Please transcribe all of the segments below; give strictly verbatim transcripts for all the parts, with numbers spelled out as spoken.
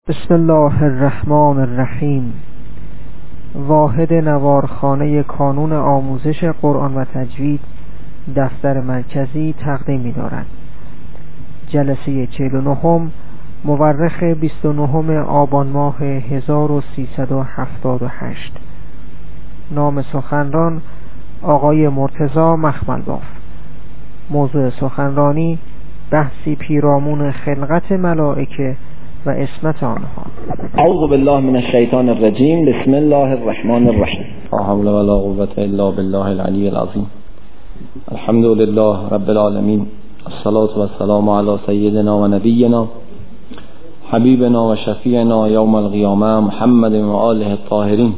بسم الله الرحمن الرحیم. واحد نوارخانه کانون آموزش قرآن و تجوید دفتر مرکزی تقدیم می‌دارد. جلسه چهل و نهم مورخ بیست و نهم آبان ماه هزار و سیصد و هفتاد و هشت. نام سخنران آقای مرتضی مخملباف. موضوع سخنرانی بحثی پیرامون خلقت ملائکه و اسمت آنها. اعوذ بالله من الشیطان الرجیم. بسم الله الرحمن الرحیم. لا حول ولا قوة الا بالله العلی العظیم. الحمد لله رب العالمین. الصلاة والسلام علی سیدنا و نبینا حبیبنا و شفیعنا یوم القیامه محمد و آله الطاهرین.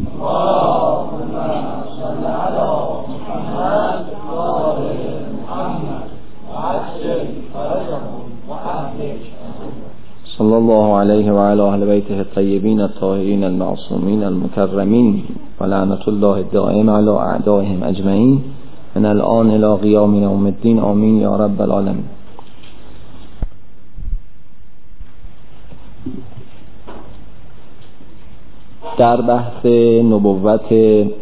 صلی الله علیه و علی اهل بیته الطیبین الطاهرین المعصومین المکرمین و لعنت الله الدائم علی اعدائهم اجمعین من الان الی قیام یوم الدین. آمین یا رب العالمین. در بحث نبوت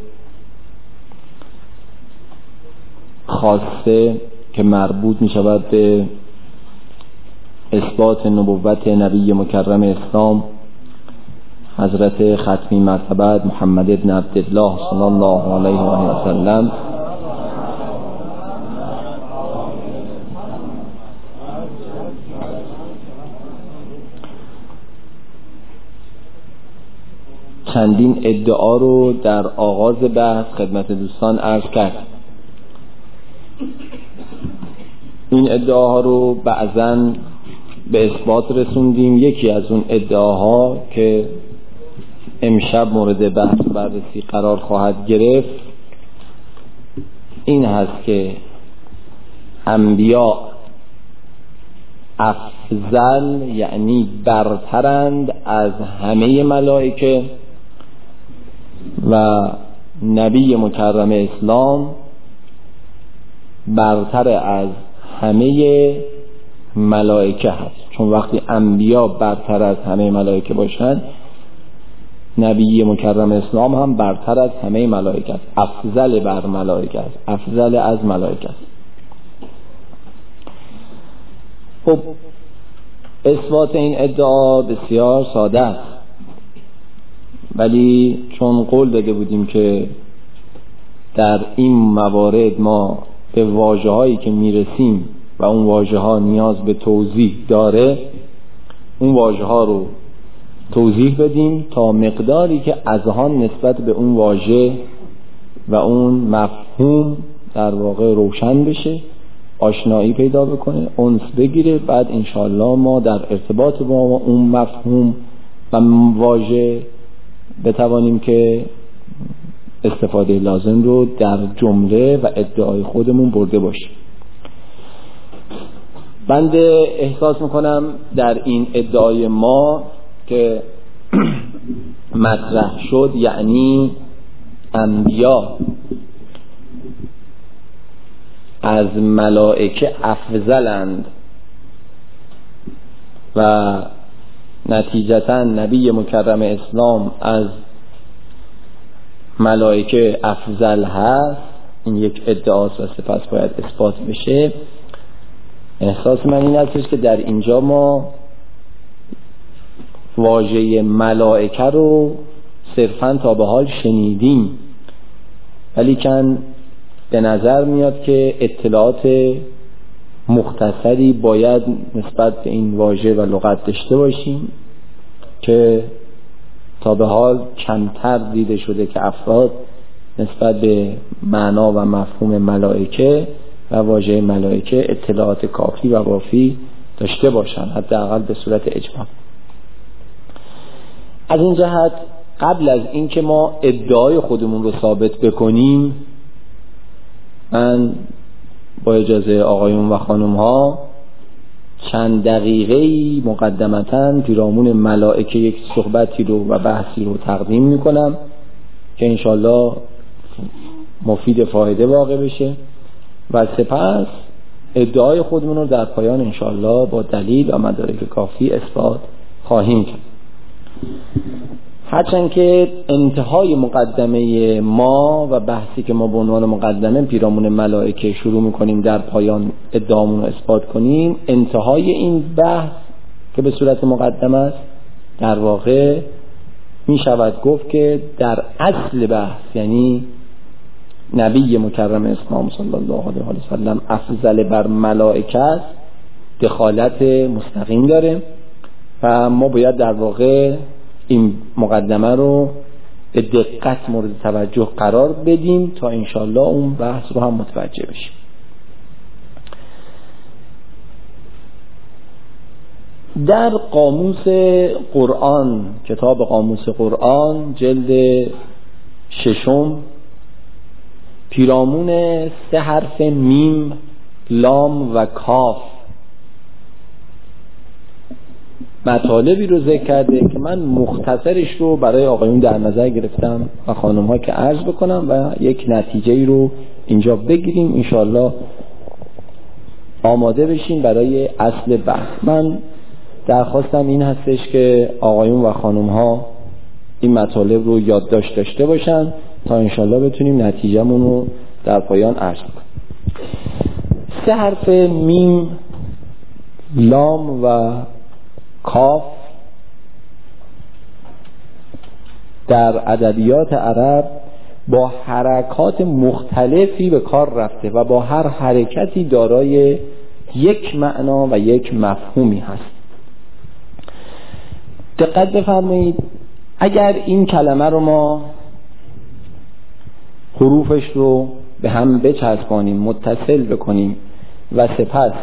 خاصه که مربوط می شود به اثبات نبوت نبی مکرم اسلام حضرت ختمی مرتبت محمد بن عبدالله صلی الله علیه و سلم، چندین ادعا رو در آغاز بحث خدمت دوستان عرض کرد. این ادعاها رو بعضاً به اثبات رسوندیم. یکی از اون ادعاها که امشب مورد بحث بررسی قرار خواهد گرفت این هست که انبیا افضل یعنی برترند از همه ملائکه و نبی مکرم اسلام برتر از همه ملائکه هست. چون وقتی انبیا برتر از همه ملائکه باشند، نبی مکرم اسلام هم برتر از همه ملائکه است، افضل بر ملائکه است، افضل از ملائکه است. خب اثبات این ادعا بسیار ساده است، ولی چون قول داده بودیم که در این موارد ما به واژه‌هایی که میرسیم و اون واژه ها نیاز به توضیح داره، اون واژه ها رو توضیح بدیم تا مقداری که اذهان نسبت به اون واژه و اون مفهوم در واقع روشن بشه، آشنایی پیدا بکنه، انس بگیره. بعد انشاءالله ما در ارتباط با اون مفهوم و واژه بتوانیم که استفاده لازم رو در جمله و ادعای خودمون برده باشیم. بنده احساس میکنم در این ادعای ما که مطرح شد، یعنی انبیا از ملائکه افضلند و نتیجتا نبی مکرم اسلام از ملائکه افضل هست، این یک ادعاست و سپس باید اثبات بشه. احساس من این هستش که در اینجا ما واژه ملائکه رو صرفاً تا به حال شنیدیم، ولی کن به نظر میاد که اطلاعات مختصری باید نسبت به این واژه و لغت داشته باشیم که تا به حال کمتر دیده شده که افراد نسبت به معنا و مفهوم ملائکه و واژه ملائکه اطلاعات کافی و وافی داشته باشن، حداقل به صورت اجماع. از این جهت قبل از اینکه ما ادعای خودمون رو ثابت بکنیم، من با اجازه آقایون و خانم ها چند دقیقه‌ای مقدمتاً پیرامون ملائکه یک صحبتی رو و بحثی رو تقدیم میکنم که انشالله مفید فایده واقع بشه و سپس ادعای خودمون رو در پایان انشاءالله با دلیل و مدارک کافی اثبات خواهیم کرد. هرچند که انتهای مقدمه ما و بحثی که ما به عنوان مقدمه پیرامون ملائکه شروع میکنیم در پایان ادعامون رو اثبات کنیم، انتهای این بحث که به صورت مقدمه است در واقع می شود گفت که در اصل بحث، یعنی نبی مکرم اسلام صلی الله علیه و سلم افضل بر ملائکه است، دخالت مستقیم داره و ما باید در واقع این مقدمه رو به دقت مورد توجه قرار بدیم تا انشالله اون بحث رو هم متوجه بشیم. در قاموس قرآن، کتاب قاموس قرآن جلد ششم، پیرامون سه حرف میم، لام و کاف مطالبی رو ذکر کرده که من مختصرش رو برای آقایون در نظر گرفتم و خانم ها که عرض بکنم و یک نتیجه رو اینجا بگیریم، انشاءالله آماده بشیم برای اصل بحث. من درخواستم این هستش که آقایون و خانم ها این مطالب رو یادداشت داشته باشن تا انشاءالله بتونیم نتیجه‌مون رو در پایان عرض کنیم. سه حرف میم، لام و کاف در ادبیات عرب با حرکات مختلفی به کار رفته و با هر حرکتی دارای یک معنا و یک مفهومی هست. دقت بفرمایید، اگر این کلمه رو ما حروفش رو به هم بچسبانیم، متصل بکنیم و سپس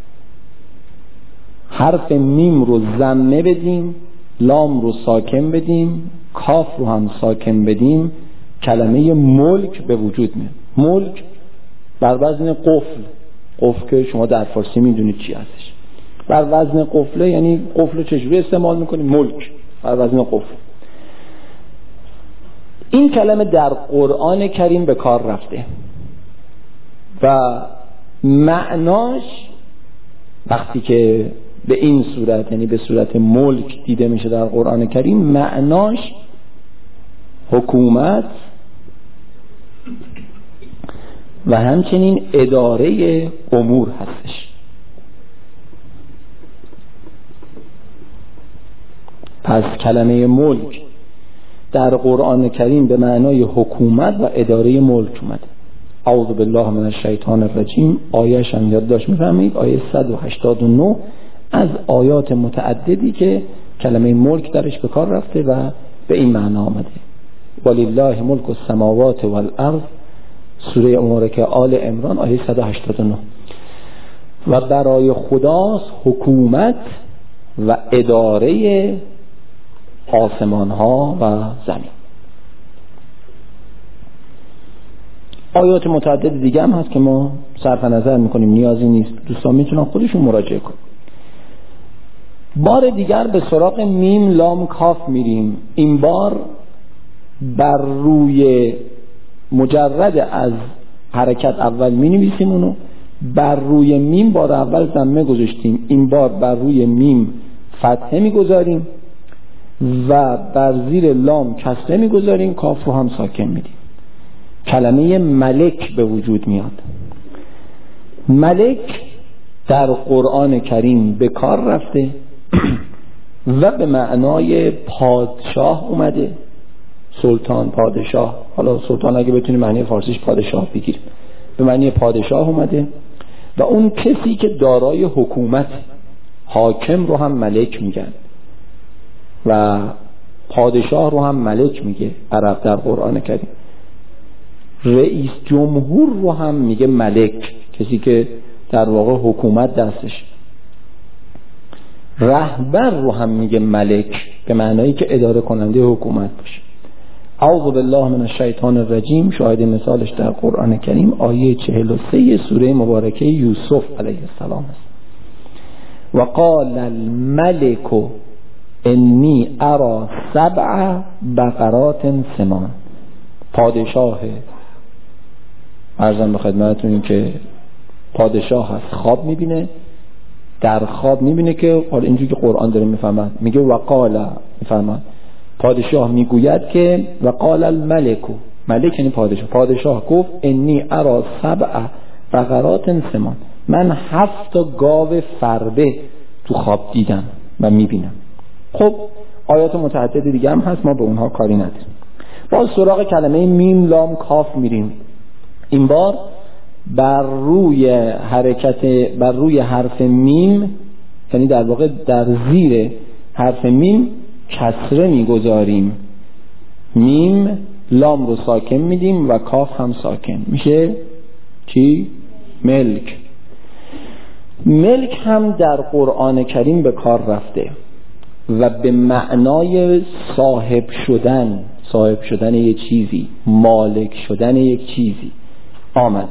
حرف میم رو ضمه بدیم، لام رو ساکن بدیم، کاف رو هم ساکن بدیم، کلمه ملک به وجود میاد. ملک بر وزن قفل، قفل که شما در فارسی میدونید چی هستش، بر وزن قفله، یعنی قفل چجوری استعمال میکنیم؟ ملک بر وزن قفل. این کلمه در قرآن کریم به کار رفته و معناش وقتی که به این صورت، یعنی به صورت ملک دیده میشه در قرآن کریم، معناش حکومت و همچنین اداره امور هستش. پس کلمه ملک در قرآن کریم به معنای حکومت و اداره ملک اومده. اعوذ بالله من الشیطان الرجیم، آیه‌اش هم یادداشت می‌فرمایید، آیه صد و هشتاد و نه از آیات متعددی که کلمه ملک درش به کار رفته و به این معنا آمده. ولله ملک السماوات والارض، سوره مبارکه آل عمران، آیه صد و هشتاد و نه. و برای خداست حکومت و اداره آسمان ها و زمین. آیات متعدد دیگه هم هست که ما صرف نظر میکنیم، نیازی نیست، دوستان میتونن خودشون مراجعه کنن. بار دیگر به سراغ میم لام کاف میریم. این بار بر روی مجرد از حرکت اول می نویسیم اونو، بر روی میم بار اول ضمه گذاشتیم، این بار بر روی میم فتحه می گذاریم و بر زیر لام کسره می گذاریم، کاف رو هم ساکن میدیم. کلمه ملک به وجود میاد. ملک در قرآن کریم به کار رفته و به معنای پادشاه اومده، سلطان، پادشاه. حالا سلطان اگه بتونی معنی فارسیش پادشاه بگیریم، به معنی پادشاه اومده و اون کسی که دارای حکومت، حاکم رو هم ملک میگن و پادشاه رو هم ملک میگه عرب در قرآن کریم. رئیس جمهور رو هم میگه ملک، کسی که در واقع حکومت دستش. رهبر رو هم میگه ملک، به معنایی که اداره کننده حکومت باشه. اعوذ بالله من الشیطان الرجیم، شاهد مثالش در قرآن کریم آیه چهل و سه سوره مبارکه یوسف علیه السلام است. و قال الملک انی ارى سبع بقرات سمان. پادشاه، عرضم به خدمتتون که پادشاه هست، خواب میبینه در خواب میبینه که حالا اینجوری که قرآن داره میفهمد، میگه وقال، میفهمد پادشاه میگوید که وقال الملکو، ملک یعنی پادشاه، پادشاه گفت انی ارا سبع بقرات سمان، من هفت تا گاو فربه تو خواب دیدم و میبینم. خب آیات متعدد دیگه هم هست، ما به اونها کاری نداریم. باز سراغ کلمه میم لام کاف میریم. این بار بر روی حرکت بر روی حرف میم، یعنی در واقع در زیر حرف میم کسره میگذاریم، میم لام رو ساکن میدیم و کاف هم ساکن میشه چی؟ ملک. ملک هم در قرآن کریم به کار رفته و به معنای صاحب شدن، صاحب شدن یک چیزی، مالک شدن یک چیزی آمده.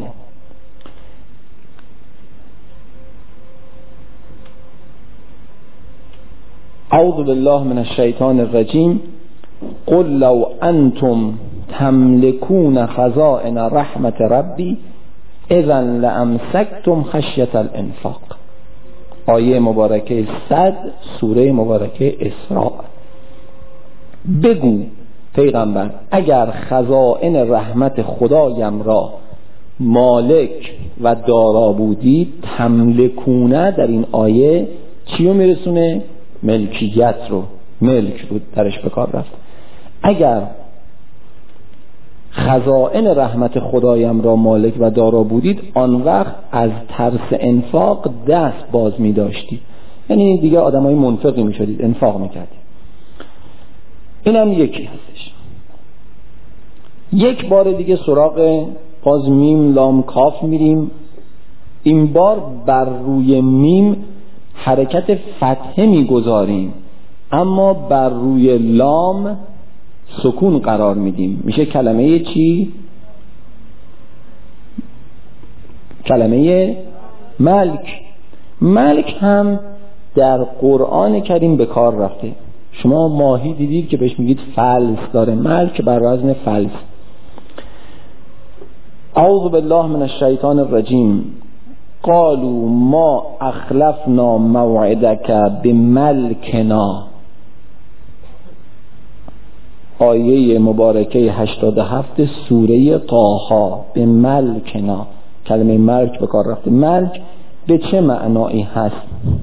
اعوذ بالله من الشیطان الرجیم قل لو انتم تملكون خزائن رحمت ربی اذا لامسکتم خشیة الانفاق. آیه مبارکه صد سوره مبارکه اسراء. بگو پیغمبر اگر خزائن رحمت خدایم را مالک و دارا بودی، تملکونه در این آیه چی رو میرسونه؟ ملکیت رو، ملک رو درش به کار رفت. اگر خزائن رحمت خدایم را مالک و دارا بودید، آن وقت از ترس انفاق دست باز می داشتید، یعنی دیگه آدمای منفقی می شدید، انفاق می کردید. این هم یکی هستش. یک بار دیگه سراغ باز میم لام کاف میریم. این بار بر روی میم حرکت فتحه میگذاریم، اما بر روی لام سکون قرار میدیم. میشه کلمه چی؟ کلمه ملک. ملک هم در قرآن کریم به کار رفته. شما ماهی دیدید که بهش میگید فلس داره، ملک بر وزن فلس. اعوذ بالله من الشیطان الرجیم قالوا ما اخلفنا موعدک بملکنا. آیه مبارکه هشتاد و هفت سوره طه. به ملکنا، کلمه ملک به کار رفته. ملک به چه معنایی هست؟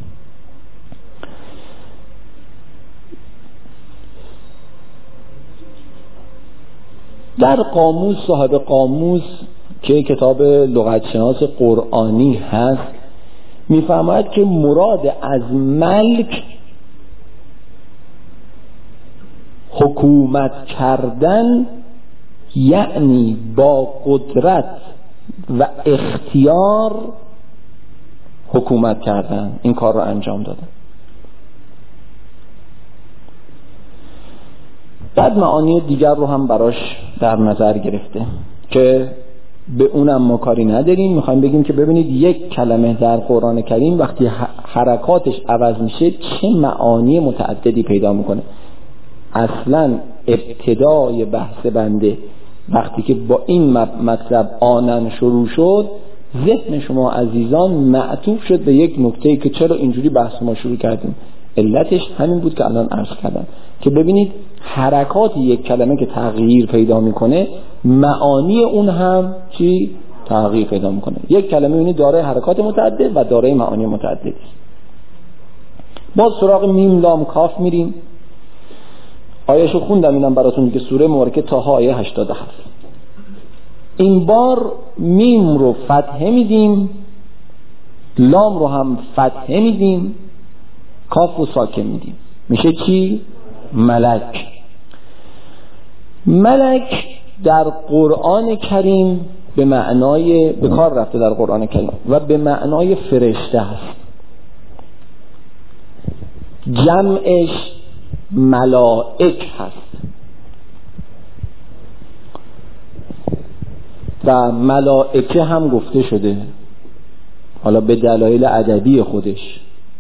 در قاموس، صاحب قاموس که کتاب لغتشناس قرآنی هست میفهمد که مراد از ملک حکومت کردن، یعنی با قدرت و اختیار حکومت کردن، این کار رو انجام دادن. بعد معانی دیگر رو هم براش در نظر گرفته که به اونم ما کاری نداریم. میخوایم بگیم که ببینید یک کلمه در قرآن کریم وقتی حرکاتش عوض میشه چه معانی متعددی پیدا میکنه. اصلا ابتدای بحث بنده وقتی که با این مطلب آنن شروع شد، ذهن شما عزیزان معطوف شد به یک نکته که چرا اینجوری بحث ما شروع کردیم. علتش همین بود که الان عرض کردم که ببینید حرکات یک کلمه که تغییر پیدا میکنه، معانی اون هم چی؟ تغییر پیدا میکنه. یک کلمه اونی دارای حرکات متعدد و دارای معانی متعدد. باز سراغ میم لام کاف میریم. آیه‌شو خوندم اینم براتون که سوره مبارکه طه آیه هشتاد و هفت. این بار میم رو فتحه میدیم، لام رو هم فتحه میدیم، کاف رو ساکن میدیم. میشه چی؟ ملک. ملک در قرآن کریم به معنای به کار رفته در قرآن کریم و به معنای فرشته هست. جمعش ملائک هست و ملائکه هم گفته شده، حالا به دلایل ادبی خودش.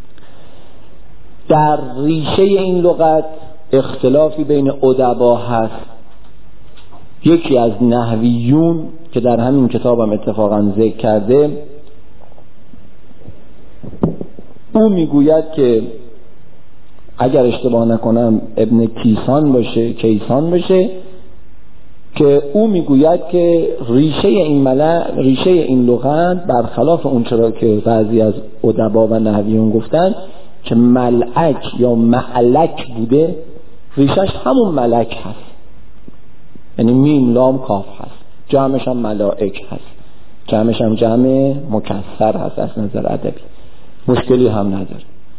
در ریشه این لغت اختلافی بین ادبا هست. یکی از نحویون که در همین کتابم اتفاقا ذکر کرده او میگوید که اگر اشتباه نکنم ابن کیسان باشه کیسان باشه که او میگوید که ریشه این ملع ریشه این لغت برخلاف اون چرا که بعضی از ادبا و نحویون گفتن که ملعک یا معلک بوده، ریشش همون ملک هست، یعنی میم لام کاف هست، جمعش هم ملائک هست، جمعش هم جمع مکسر هست از نظر ادبی، مشکلی هم نداره.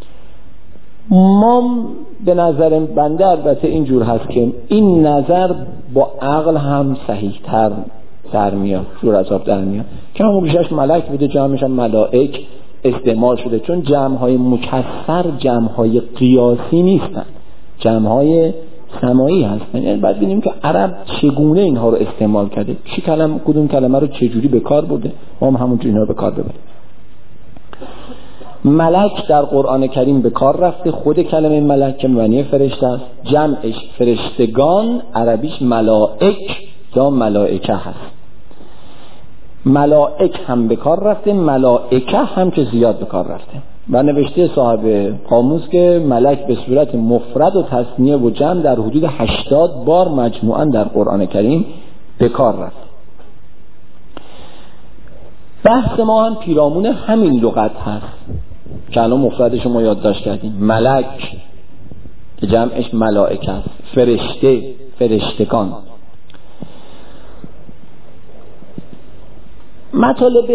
ما به نظر بنده البته اینجور هست که این نظر با عقل هم صحیح تر در میاد، جور عذاب در میاد که همون ریشش ملک بوده، جمعش هم ملائک استعمال شده، چون جمعهای مکسر جمعهای قیاسی نیستن، جمعهای سمایی هستن. یعنی باید ببینیم که عرب چگونه اینها رو استعمال کرده، چی کلمه کدوم کلمه رو چجوری به کار برده، ما هم همونجوری اینا رو به کار ببریم. ملک در قرآن کریم به کار رفته، خود کلمه ملک که معنی فرشته است، جمعش فرشتگان، عربیش ملائک یا ملائکه هست. ملائک هم به کار رفته، ملائکه هم که زیاد به کار رفته و نوشته صاحب قاموس که ملک به صورت مفرد و تثنیه و جمع در حدود هشتاد بار مجموعاً در قرآن کریم به کار رفته. بحث ما هم پیرامون همین لغت هست که الان مفردش ما یادداشت کردیم، ملک که جمعش ملائکه است، فرشته فرشتگان. مطالب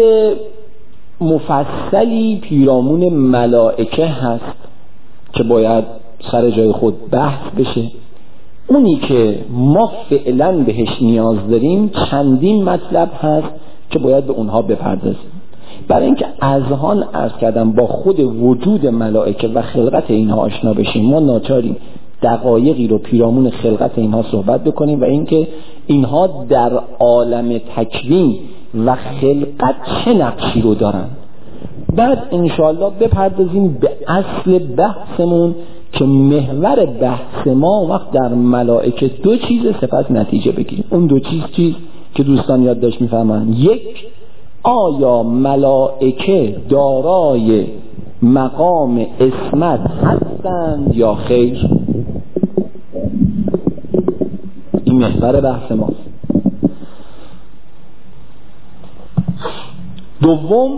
مفصلی پیرامون ملائکه هست که باید سر جای خود بحث بشه. اونی که ما فعلا بهش نیاز داریم چندین مطلب هست که باید به اونها بپردازیم. برای اینکه اذهان عرض کردم با خود وجود ملائکه و خلقت اینها آشنا بشیم، ما ناچاریم دقایقی رو پیرامون خلقت اینها صحبت بکنیم و اینکه اینها در عالم تکوین و خلقت چه نقشی رو دارن. بعد انشاءالله بپردازیم به اصل بحثمون که محور بحث ما وقت در ملائکه دو چیز سپس نتیجه بگیریم. اون دو چیز چیز که دوستان یادداشت میفهمن، یک، آیا ملائکه دارای مقام عصمت هستند یا خیر؟ این محور بحث ماست. دوم،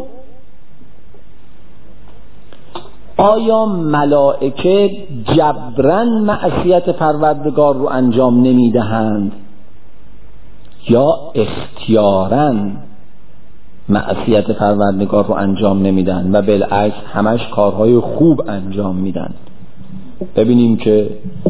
آیا ملائکه جبرن معصیت پروردگار رو انجام نمیدهند یا اختیارن معصیت پروردگار رو انجام نمیدن و بالعکس همش کارهای خوب انجام میدن؟ ببینیم که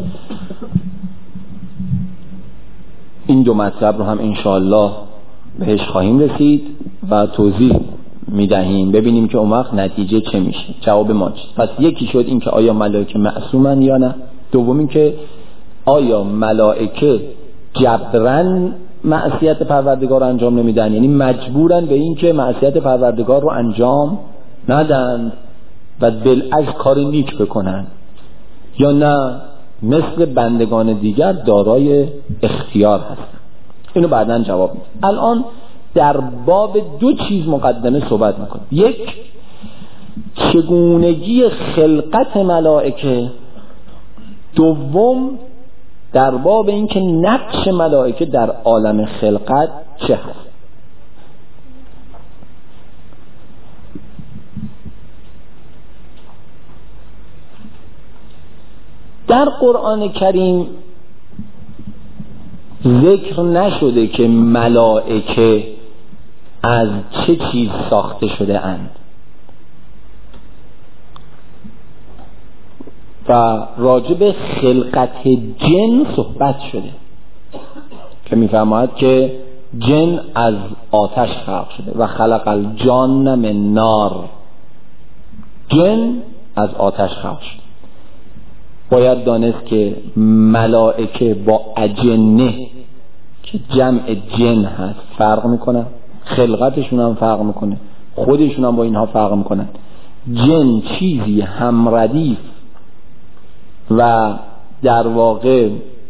این دو مطلب رو هم انشاءالله بهش خواهیم رسید و توضیح میدهیم، ببینیم که اون وقت نتیجه چه میشه، جواب ما چیست. پس یکی شد این که آیا ملائکه معصومن یا نه. دوم این که آیا ملائکه جبرن معصیت پروردگار رو انجام نمیدن، یعنی مجبورن به این که معصیت پروردگار رو انجام ندن و بالعکس کار نیک بکنن، یا نه مثل بندگان دیگر دارای اختیار هستن. اینو بعداً جواب میدیم. الان در باب دو چیز مقدمه صحبت میکنیم. یک، چگونگی خلقت ملائکه. دوم، در باب این که نقش ملائکه در عالم خلقت چه هست. در قرآن کریم ذکر نشده که ملائکه از چه چیز ساخته شده اند و راجب خلقت جن صحبت شده که میفرماید که جن از آتش خلق شده و خلق الجان من نار، جن از آتش خلق شده. باید دانست که ملائکه با اجنه که جمع جن هست فرق میکنن، خلقتشون هم فرق میکنه، خودشون هم با اینها فرق میکنن. جن چیزی هم ردیف و در واقع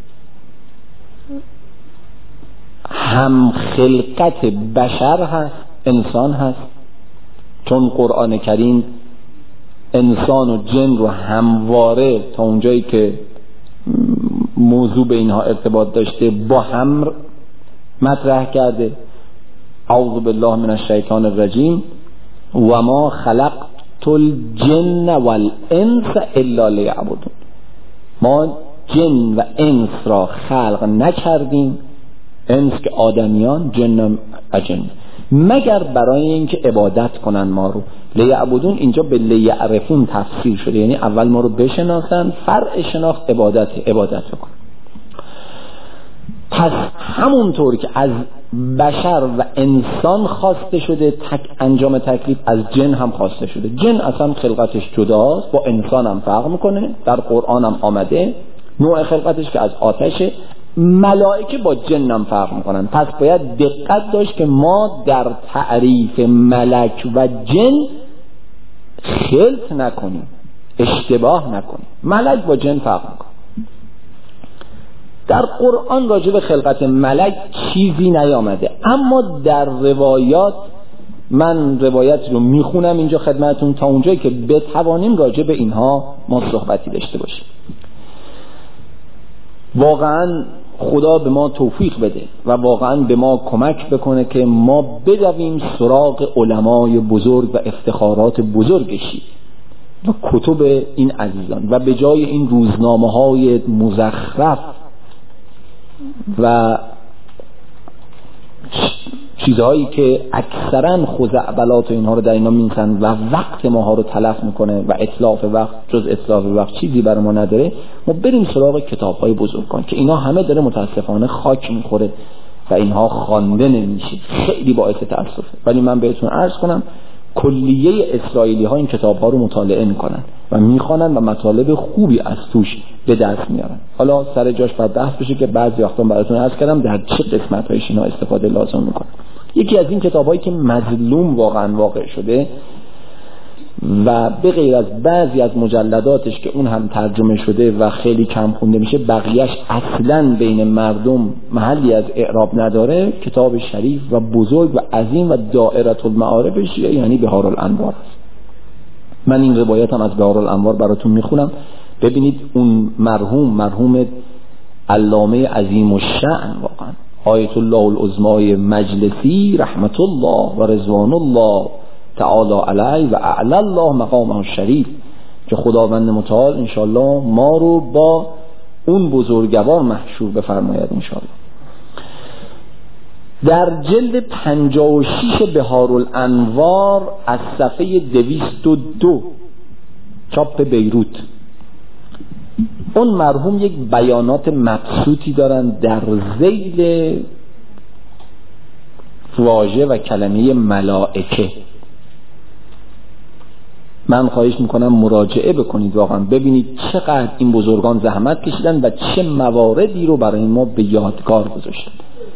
هم خلقت بشر هست، انسان هست، چون قرآن کریم انسان و جن رو همواره تا اونجایی که موضوع به اینها ارتباط داشته با هم مطرح کرده. اعوذ بالله من الشیطان الرجیم و ما خلقت الجن والانس الا لیعبدون. ما جن و انس را خلق نکردیم، انس که آدمیان، جن و جن، مگر برای اینکه عبادت کنن ما رو. لیعبدون اینجا به لیعرفون تفسیر شده، یعنی اول ما رو بشناسن، فرع شناخت عبادت عبادت بکن. پس همونطور که از بشر و انسان خواسته شده تک انجام تکلیف، از جن هم خواسته شده. جن اصلا خلقتش جداست، با انسان هم فرق میکنه، در قرآن هم آمده نوع خلقتش که از آتشه. ملائکه با جن هم فرق میکنن، پس باید دقت داشت که ما در تعریف ملک و جن خلط نکنیم، اشتباه نکنیم. ملک با جن فرق میکنه. در قرآن راجع به خلقت ملک چیزی نیامده، اما در روایات، من روایت رو میخونم اینجا خدمتون تا اونجایی که بتوانیم راجع به اینها ما صحبتی داشته باشیم. واقعا خدا به ما توفیق بده و واقعا به ما کمک بکنه که ما بدویم سراغ علمای بزرگ و افتخارات بزرگشی و کتب این عزیزان و به جای این روزنامه های مزخرف و چیزهایی که اکثرا خزعبلات و اینها رو در اینا می‌نویسن و وقت ماها رو تلف میکنه و اتلاف وقت جز اتلاف وقت چیزی برای ما نداره، ما بریم سراغ کتاب‌های بزرگان که اینا همه داره متاسفانه خاک میخوره و اینها خوانده نمیشه. خیلی باعث تأسفه. ولی من بهتون عرض کنم کلیه اسرائیلی ها این کتاب ها رو مطالعه میکنن و میخوانن و مطالب خوبی از توش به دست میارن. حالا سر جاش باید بحث بشه که بعضی وقتا براتون عرض کردم در چه قسمت هایش اینا استفاده لازم میکنن. یکی از این کتاب هایی که مظلوم واقعا واقع شده و به غیر از بعضی از مجلداتش که اون هم ترجمه شده و خیلی کم خونده میشه، بقیهش اصلا بین مردم محلی از اعراب نداره، کتاب شریف و بزرگ و عظیم و دائره المعارفش یعنی بهار الانوار است. من این روایت هم از بهار الانوار براتون میخونم، ببینید اون مرحوم مرحوم علامه عظیم الشأن واقعا آیت الله العظمای مجلسی رحمت الله و رضوان الله تعالی علیه و اعلی الله مقامه الشریف، که خداوند متعال انشاءالله ما رو با اون بزرگوار محشور بفرماید انشاءالله. در جلد پنجاه و شش بهار الانوار از صفحه دویست و دو چاپ بیروت، اون مرحوم یک بیانات مبسوطی دارن در ذیل واژه و کلمه ملائکه. من خواهش میکنم مراجعه بکنید، واقعا ببینید چقدر این بزرگان زحمت کشیدن و چه مواردی رو برای ما به یادگار گذاشتن.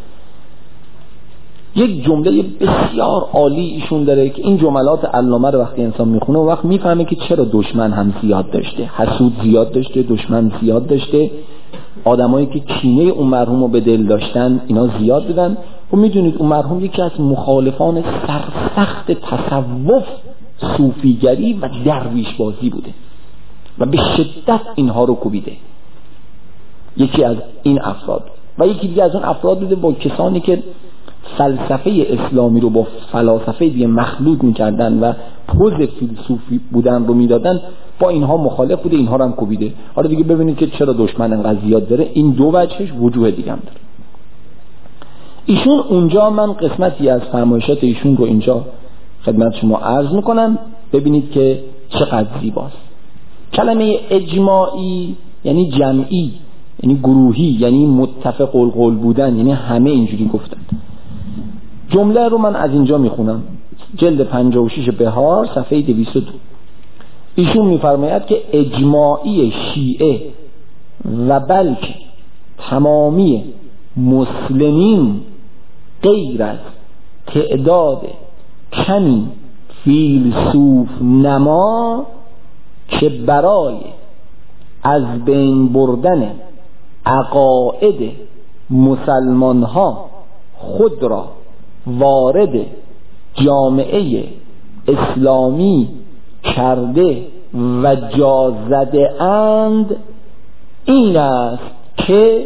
یک جمله بسیار عالی ایشون داره که این جملات علامه رو وقتی انسان میخونه و وقت میفهمه که چرا دشمن هم زیاد داشته، حسود زیاد داشته، دشمن زیاد داشته، آدمایی که کینه اون مرحوم رو به دل داشتن اینا زیاد بودن. و میدونید اون مرحوم یکی از مخالفان سرسخت تصوف، صوفیگری و درویش بازی بوده و به شدت اینها رو کوبیده. یکی از این افراد و یکی دیگه از اون افراد بوده با کسانی که فلسفه اسلامی رو با فلاسفه دیگه مخلوط میکردن و پوز فیلسوفی بودن رو میدادن، با اینها مخالف بوده، اینها رو هم کوبیده. حالا دیگه ببینید که چرا دشمن انقدر زیاد داره. این دو وجهش وجوه دیگه هم داره. ایشون اونجا، من قسمتی از فرمایشات ایشون رو اینجا خدمت شما عرض میکنم، ببینید که چقدر زیباست. کلمه اجماعی یعنی جمعی، یعنی گروهی، یعنی متفق القول بودن، یعنی همه اینجوری گفتن. جمله رو من از اینجا میخونم، جلد پنجاه و شش بهار صفحه دویست و دو. ایشون میفرماید که اجماعی شیعه و بلکه تمامی مسلمین غیر از تعداد کمی فیلسوف نما که برای از بین بردن عقاید مسلمان ها خود را وارد جامعه اسلامی کرده و جا زده اند این است که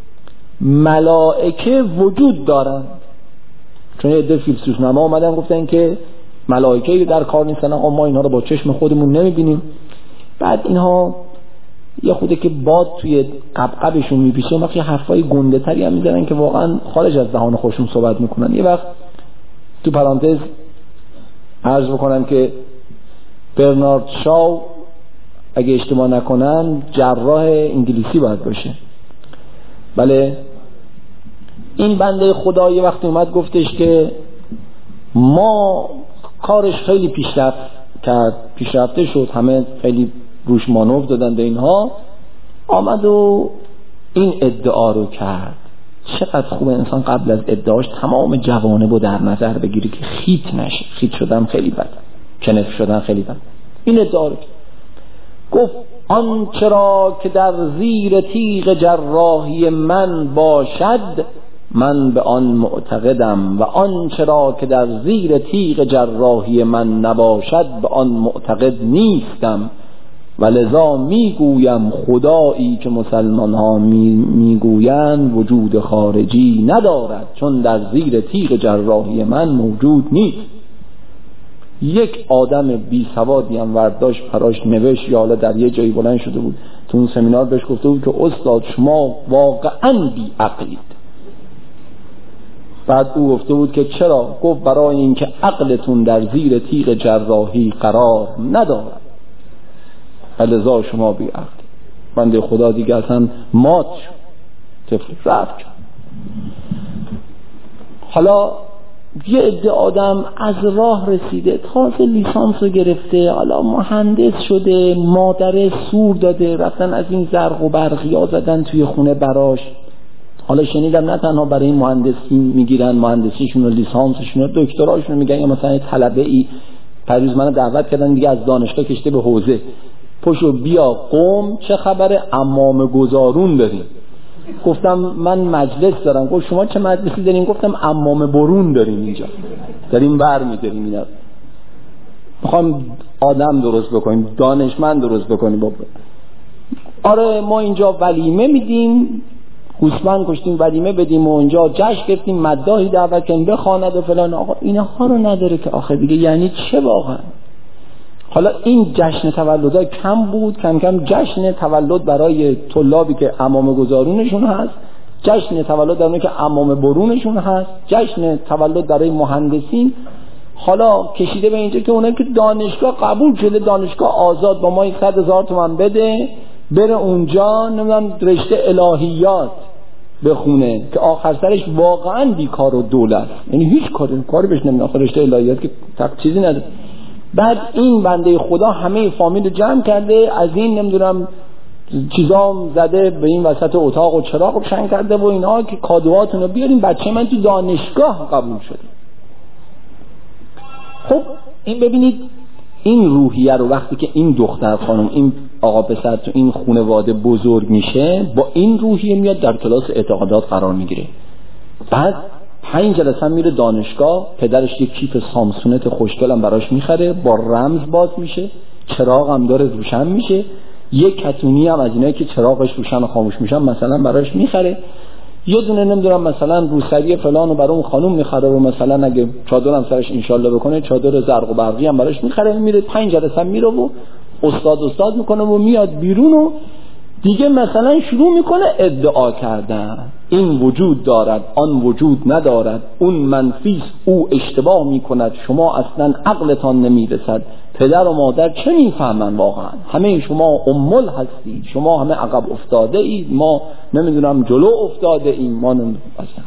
ملائکه وجود دارند. چون یه عده فیلسوف نما اومدن گفتن که ملائکه در کار نیستن، آقا ما اینها رو با چشم خودمون نمیبینیم. بعد اینها یه خوده که باد توی قبقبشون میپیشه و وقتی حرفای گنده تری هم میزنن که واقعا خارج از دهان خودشون صحبت میکنن. یه وقت تو پرانتز عرض بکنم که برنارد شاو اگه اشتباه نکنم جراح انگلیسی باید باشه. بله، این بنده خدا یه وقتی اومد گفتش که ما کارش خیلی پیشرفت کرد، پیشرفته شد، همه خیلی روش مانور دادن به اینها، آمد و این ادعا رو کرد. چقدر خوبه انسان قبل از ادعاش تمام جوانب رو در نظر بگیری که خیت نشه. خیت شدن خیلی بد، کنف شدن خیلی بد. این ادعا رو گفت آنچه را که در زیر تیغ جراحی من باشد من به آن معتقدم و آنچه را که در زیر تیغ جراحی من نباشد به آن معتقد نیستم و لذا میگویم خدایی که مسلمان ها میگویند وجود خارجی ندارد چون در زیر تیغ جراحی من موجود نیست. یک آدم بی سوادی هم ورداشت پراش نوشت، یا حالا در یه جایی بلند شده بود تو اون سمینار بهش گفته بود که استاد شما واقعا بی عقلید. بعد او گفته بود که چرا؟ گفت برای اینکه عقلتون در زیر تیغ جراحی قرار ندارد لذا شما بی عقل. بنده خدا دیگه اصلا مات شد، طفل رفت. حالا یه عده آدم از راه رسیده، تازه لیسانس رو گرفته، حالا مهندس شده، مادر سور داده، رفتن از این زرق و برقیا زدن توی خونه براش. حالا شنیدم نه تنها برای این مهندسی میگیرن، مهندسیشون و لیسانسشون و دکتراشون رو میگن، یا مثلا طلبه ای پریز منو دعوت کردن دیگه از دانشگاه کشته به حوزه، پشو بیا قم چه خبره عمامه گذارون داریم. گفتم من مجلس دارم. گفت شما چه مجلسی دارین؟ گفتم عمامه برون داریم اینجا، داریم بر میداریم اینا. میخوام آدم درست بکنیم، دانشمند درست بکنیم. بابا آره ما اینجا ولیمه میدیم، گوسفند کشتیم ولیمه بدیم و اونجا جشن گرفتیم، مداحی دعوت کنیم بخواند و فلان. آقا اینها رو نداره که آخه دیگه یعنی چه واقعا؟ حالا این جشن تولدها کم بود، کم کم جشن تولد برای طلابی که عمامه گذارونشون هست، جشن تولد برای که عمامه برونشون هست، جشن تولد برای مهندسین. حالا کشیده به اینجا که اونایی که دانشگاه قبول شده، دانشگاه آزاد با ما یک صد هزار تومان بده بره اونجا نمیدونم رشته الهیات بخونه که آخر سرش واقعا بیکار و دولت، یعنی هیچ کاری کاری بهش نمیاد. آخر رشته الهیات که تق چیزی نداره. بعد این بنده خدا همه فامیل جمع کرده، از این نمیدونم چیزام زده به این وسط اتاق و چراغ روشن کرده و اینا که کادوهاتون رو بیارین، بچه من تو دانشگاه قبول شده. خب این ببینید این روحیه رو وقتی که این دختر خانم این آقا پسر تو این خانواده بزرگ میشه، با این روحیه میاد در کلاس اعتقادات قرار میگیره. بعد پنج جلسه میره دانشگاه، پدرش یک کیف سامسونت خوشگل هم براش میخره، با رمز باز میشه، چراغ هم داره روشن میشه، یک کتونی هم از اینایی که چراغش روشن و خاموش میشن مثلا براش میخره، یه دونه نمیدونم مثلا روسری فلانو برای اون خانم میخره و مثلا اگه چادر هم سرش انشالله بکنه چادر زرق و برقی هم براش میخره. میره پنج جلسه میره و استاد استاد میکنه و میاد بیرون و دیگه مثلا شروع میکنه ادعا کردن این وجود دارد آن وجود ندارد، اون منفیست او اشتباه میکند، شما اصلا عقلتان نمیرسد، پدر و مادر چه میفهمن واقعا، همه شما امول هستید، شما همه عقب افتاده اید، ما نمیدونم جلو افتاده ایم، ما نمیدونم.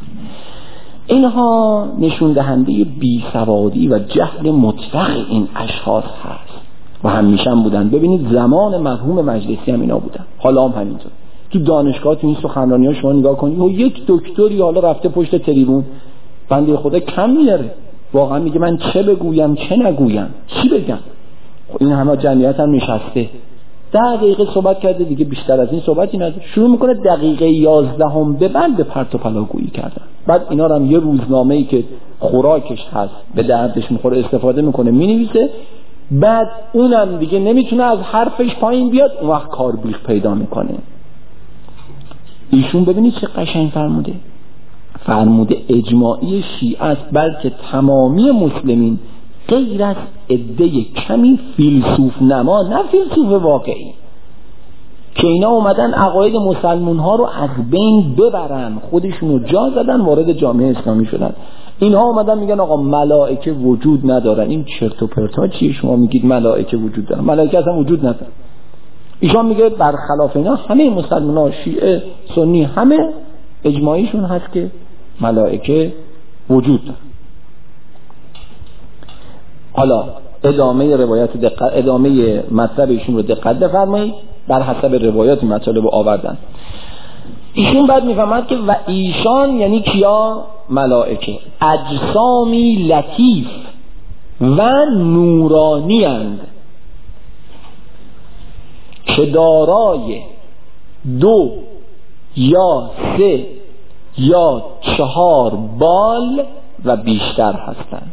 اینها نشون دهنده بیسوادی و جهل مطلق این اشخاص هست و همیشه هم بودن. ببینید زمان مرحوم مجلسی هم اینا بودن، حالا هم همینطور. تو دانشگاه تو این سخنرانی ها شما نگاه کنید و یک دکتری حالا رفته پشت تریبون بنده خدا کم میاره، واقعا میگه من چه بگویم چه نگویم چی بگم. خب این همه جمعیت هم نشسته ده دقیقه صحبت کرده دیگه، بیشتر از این صحبتی نداره، شروع میکنه دقیقه یازدهم به بعد به پرت و پلاگویی کردن. بعد اینا رو هم یه روزنامه‌ای که خوراکش هست به دردش میخوره استفاده میکنه مینویسه، بعد اونم دیگه نمیتونه از حرفش پایین بیاد، اون وقت کاربیخ پیدا میکنه. ایشون ببینید چه قشنگ فرموده، فرموده اجماعی شیعه است، بلکه تمامی مسلمین غیر از عده کمی فیلسوف نما، نه فیلسوف واقعی، که اینا اومدن عقاید مسلمان ها رو از بین ببرن، خودشونو جا زدن، وارد جامعه اسلامی شدن. اینها اومدن میگن آقا ملائکه وجود ندارن. این چرت و پرتا چیه شما میگید ملائکه وجود دارن؟ ملائکه اصلا وجود ندارن. ایشان میگه برخلاف اینا همه مسلمان ها، شیعه، سنی، همه اجماعیشون هست که ملائکه وجود دارن. حالا ادامه روایت دقت، ادامه مطلب ایشون رو دقت بفرمایید. بر حسب روایات مطالب آوردن. ایشون بعد میفهمد که و ایشان یعنی کیا؟ ملائکه اجسامی لطیف و نورانی اند که دارای دو یا سه یا چهار بال و بیشتر هستند.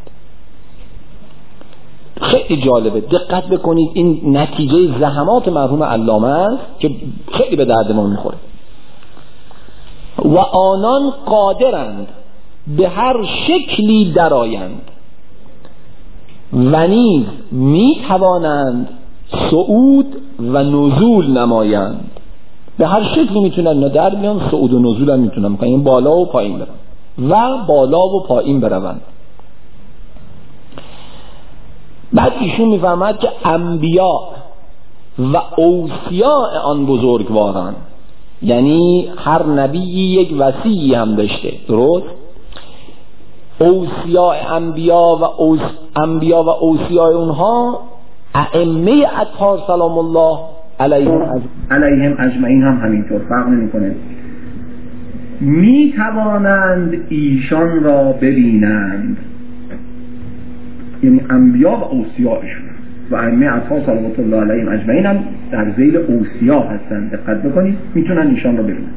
خیلی جالبه، دقت بکنید، این نتیجه زحمات مرحوم علامه است که خیلی به درد ما میخوره. و آنان قادرند به هر شکلی درآیند و نیز میتوانند صعود و نزول نمایند. به هر شکلی میتونن در میان، صعود و نزول هم میتونن میکنن، این بالا و پایین برن و بالا و پایین بروند. بعد ایشون میفرماد که انبیا و اوصیاء آن بزرگواران، یعنی هر نبی یک وصی هم داشته، درست؟ اوصیاء انبیا و اوس انبیا و اوصیاء اونها ائمه اطهار سلام الله علیهم علیهم اجمعین هم همینطور، فرق نمیکنه. می توانند ایشان را ببینند، یعنی انبیا و اوصیاءشون و ائمه اطهار صلوات الله علیهم اجمعین هم در ذیل اوصیا هستند. دقت بکنید، میتونن ایشان رو ببینن.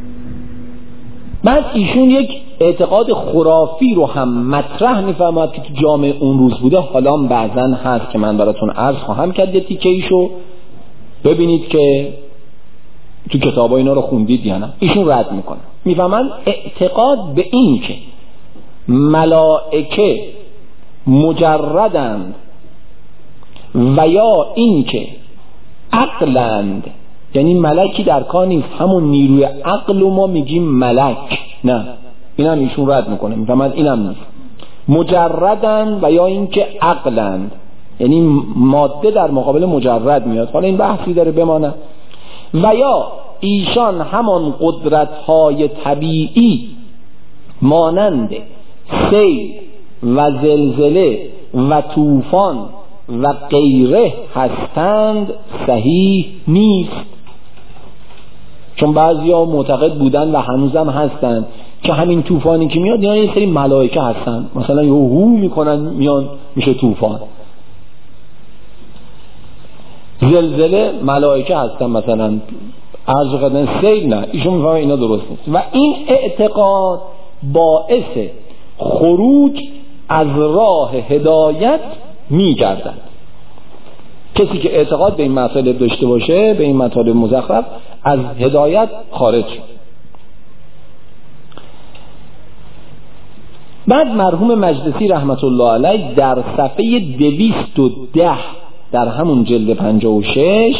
بعد ایشون یک اعتقاد خرافی رو هم مطرح میفرماد که تو جامعه اون روز بوده، حالا بعضن هست که من براتون عرض خواهم کرد. یه تیکه ایشو ببینید که تو کتابا اینا رو خوندید یا نه. ایشون رد میکنه، میفهمن اعتقاد به این که ملائکه مجردند و یا این که عقلند، یعنی ملکی در کار نیست، همون نیروی عقل و ما میگیم ملک، نه، این هم ایشون رد میکنه، میفهمد این هم نیست. مجردند و یا این که عقلند، یعنی ماده در مقابل مجرد میاد، حالا این بحثی داره بمانه. و یا ایشان همان قدرت‌های طبیعی مانند سیل و زلزله و طوفان و غیره هستند، صحیح نیست. چون بعضیا معتقد بودن و هنوزم هستند که همین طوفانی که میاد اینا یه سری ملائکه هستن، مثلا یه هو میکنن میان میشه طوفان. زلزله ملائکه هستن، مثلا عرض قدن سیل نه. ایشون میفهمه اینا درست نیست و این اعتقاد باعث خروج از راه هدایت میگردد. کسی که اعتقاد به این مسائل داشته باشه، به این مطالب مزخرف، از هدایت خارج شد. بعد مرحوم مجلسی رحمت الله علیه در صفحه دویست و ده در همون جلد پنجاه و شش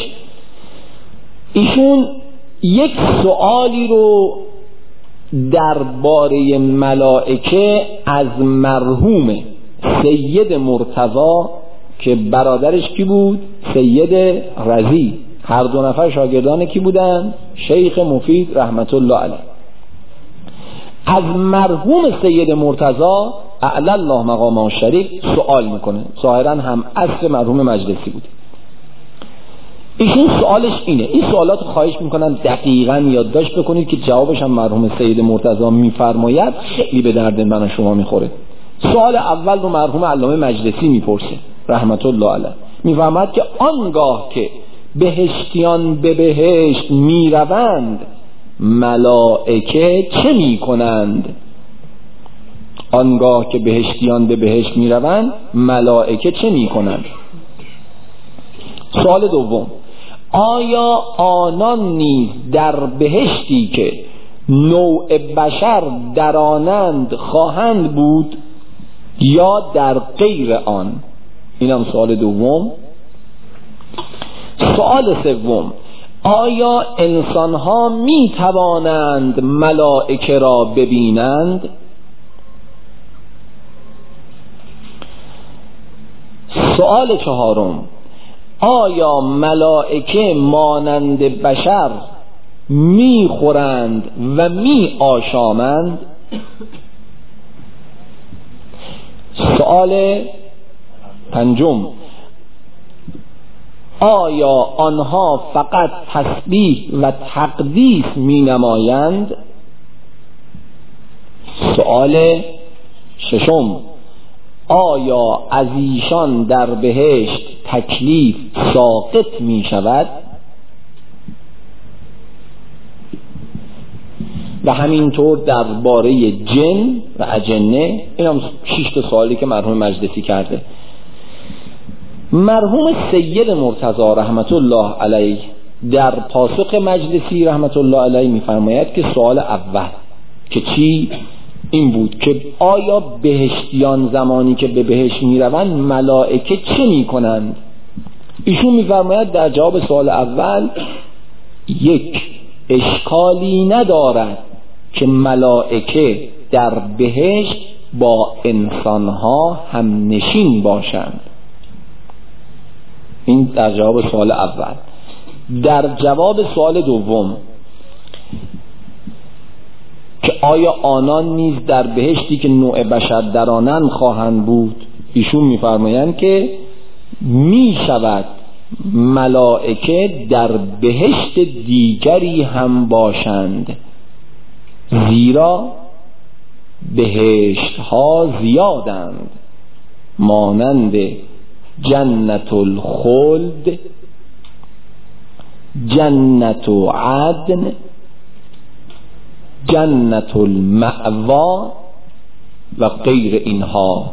ایشون یک سوالی رو درباره ملائکه از مرحوم سید مرتضی که برادرش کی بود؟ سید رضی، هر دو نفر شاگردان کی بودن؟ شیخ مفید رحمت الله علیه. از مرحوم سید مرتضی اعلی الله مقامه الشریف سوال میکنه، ظاهرا هم اصل مرحوم مجلسی بود. ایشون سوالش اینه، این سوالات خواهش میکنم دقیقاً یادداشت بکنید که جوابش هم مرحوم سید مرتضی میفرماید، خیلی به درد من و شما میخوره. سوال اول رو مرحوم علامه مجلسی میپرسه رحمت الله علیه، میفرماید که آنگاه که بهشتیان به بهشت میروند ملائکه چه میکنند؟ آنگاه که بهشتیان به بهشت میروند ملائکه چه میکنند؟ سوال دوم، آیا آنان نیز در بهشتی که نوع بشر در آنند خواهند بود یا در غیر آن؟ اینم سوال دوم. سوال سوم، آیا انسانها می توانند ملائکه را ببینند؟ سوال چهارم، آیا ملائکه مانند بشر می خورند و می آشامند؟ سوال پنجم، آیا آنها فقط تسبیح و تقدیس می نمایند؟ سوال ششم، آیا از ایشان در بهشت تکلیف ساقط می شود؟ و همینطور درباره جن و اجنه. این هم شش تا سوالی که مرحوم مجلسی کرده. مرحوم سید مرتضی رحمت الله علیه در پاسخ مجلسی رحمت الله علیه می‌فرماید که سوال اول که چی این بود که آیا بهشتیان زمانی که به بهشت میروند ملائکه چه میکنند؟ ایشون می‌فرماید در جواب سوال اول، یک، اشکالی ندارد که ملائکه در بهشت با انسانها هم نشین باشند. این در جواب سوال اول. در جواب سوال دوم که آیا آنان نیز در بهشتی که نوع بشر در آنند خواهند بود، ایشون می‌فرمایند که می شود ملائکه در بهشت دیگری هم باشند، زیرا بهشت ها زیادند، مانند جنت الخلد، جنت عدن، جنت المأوا و غیر اینها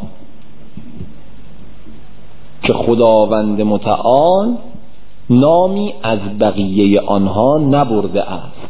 که خداوند متعال نامی از بقیه آنها نبرده است.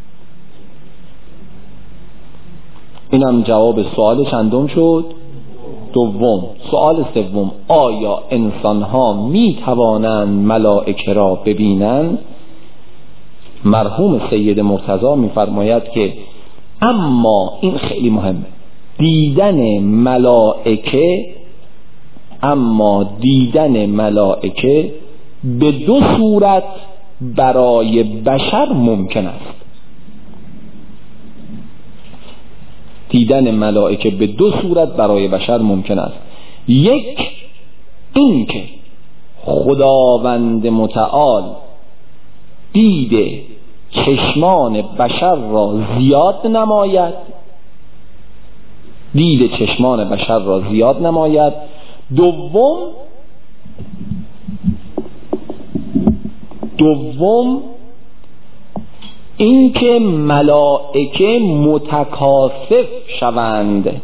اینم جواب سوال چندم شد؟ دوم. سوال سوم، آیا انسانها می توانند ملائکه را ببینند؟ مرحوم سید مرتضی می فرماید که اما این خیلی مهمه، دیدن ملائکه اما دیدن ملائکه به دو صورت برای بشر ممکن است. دیدن ملائکه به دو صورت برای بشر ممکن است. یک، این که خداوند متعال دید چشمان بشر را زیاد نماید، دید چشمان بشر را زیاد نماید. دوم دوم اینکه ملائکه متکاثف شوند.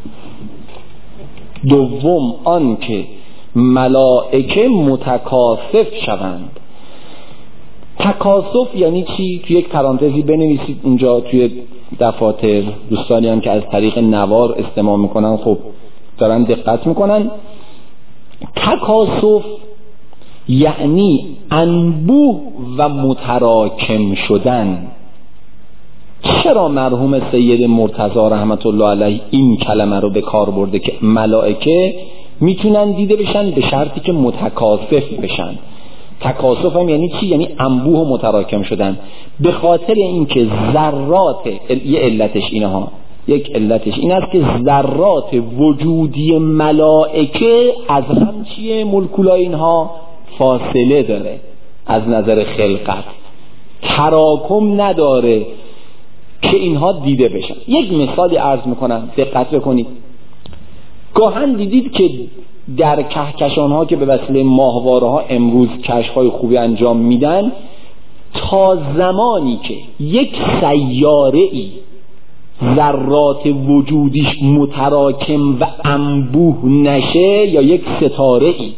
دوم آنکه ملائکه متکاثف شوند. تکاثف یعنی چی؟ توی یک پرانتزی بنویسید اونجا توی دفاتر. دوستانی هم که از طریق نوار استماع میکنن خب دارن دقت میکنن. تکاثف یعنی انبوه و متراکم شدن. چرا مرحوم سید مرتضی رحمت الله علیه این کلمه رو به کار برده که ملائکه میتونن دیده بشن به شرطی که متکاثف بشن؟ تکاثف هم یعنی چی؟ یعنی انبوه و متراکم شدن. به خاطر اینکه ذرات، یه علتش اینه ها، یک علتش این است که ذرات وجودی ملائکه از هم چیه؟ مولکولای اینها فاصله داره، از نظر خلقت تراکم نداره که اینها دیده بشن. یک مثالی عرض میکنم دقت بکنید. گاهن دیدید که در کهکشان ها که به وسیله ماهواره ها امروز کشف های خوبی انجام میدن، تا زمانی که یک سیاره ای ذرات وجودیش متراکم و انبوه نشه، یا یک ستاره ای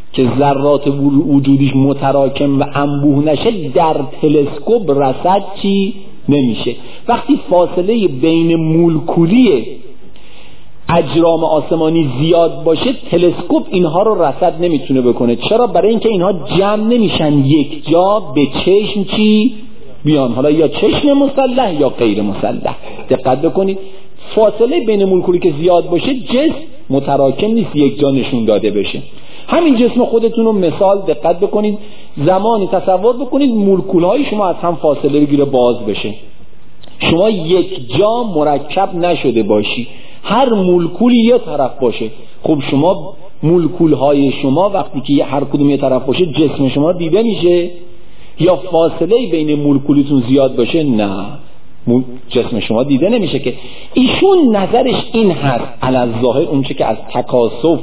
که ذرات وجودیش متراکم و انبوه نشه در تلسکوپ رصد چی نمیشه. وقتی فاصله بین مولکولی اجرام آسمانی زیاد باشه تلسکوپ اینها رو رصد نمیتونه بکنه. چرا؟ برای اینکه اینها جمع نمیشن یک جا به چشم چی بیان، حالا یا چشم مسلح یا غیر مسلح. دقت بکنید فاصله بین مولکولی که زیاد باشه جسم متراکم نیست یک جا نشون داده بشه. همین جسم خودتون رو مثال دقت بکنید، زمانی تصور بکنید مولکول های شما از هم فاصله بگیره باز بشه، شما یک جا مرکب نشده باشی، هر مولکولی یه طرف باشه. خب شما مولکول های شما وقتی که هر کدوم یه طرف باشه جسم شما دیده میشه؟ یا فاصله بین مولکولتون زیاد باشه؟ نه، جسم شما دیده نمیشه که. ایشون نظرش این هست علی ظاهر اون چه که از تکاثف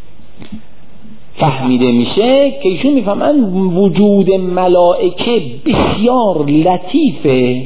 فهمیده میشه که ایشون میفهمن وجود ملائکه بسیار لطیفه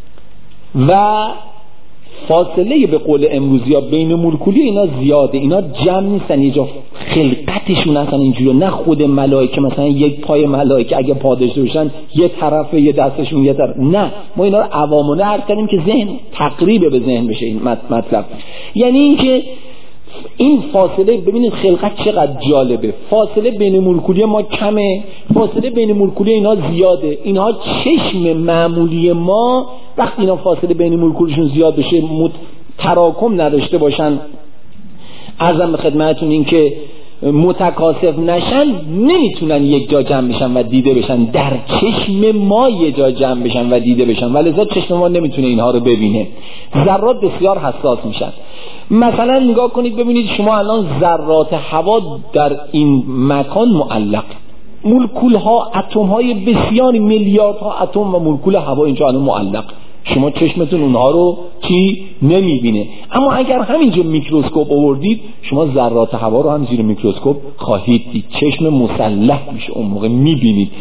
و فاصله به قول امروزی ها بین مولکولی اینا زیاده، اینا جمع نیستن یه جا، خلقتشون اصلا اینجوری. نه خود ملائکه مثلا یک پای ملائکه اگه پا داشته باشن یه طرف یه دستشون یه طرف، نه، ما اینا رو عوامونه عرض کردیم که ذهن تقریبه به ذهن بشه این مطلب. یعنی اینکه این فاصله، ببینید خلقت چقدر جالبه، فاصله بین مولکولی ما کمه، فاصله بین مولکولی اینا زیاده. اینها چشم معمولی ما وقتی اینا فاصله بین مولکولشون زیاد بشه تراکم نداشته باشن، عرضم به خدمتتون این که متکاثف نشن، نمیتونن یک جا جمع بشن و دیده بشن. در چشم ما یک جا جمع بشن و دیده بشن، ولذا چشم ما نمیتونه اینها رو ببینه. ذرات بسیار حساس میشن. مثلا نگاه کنید ببینید شما الان ذرات هوا در این مکان معلق، مولکول ها، اتم های بسیاری، میلیاردها اتم و مولکول هوا اینجا الان معلق، شما چشمتون اونها رو چی نمیبینه. اما اگر همینجا میکروسکوپ آوردید شما ذرات هوا رو هم زیر میکروسکوپ خواهید دید، چشم مسلح میشه اون موقع میبینید.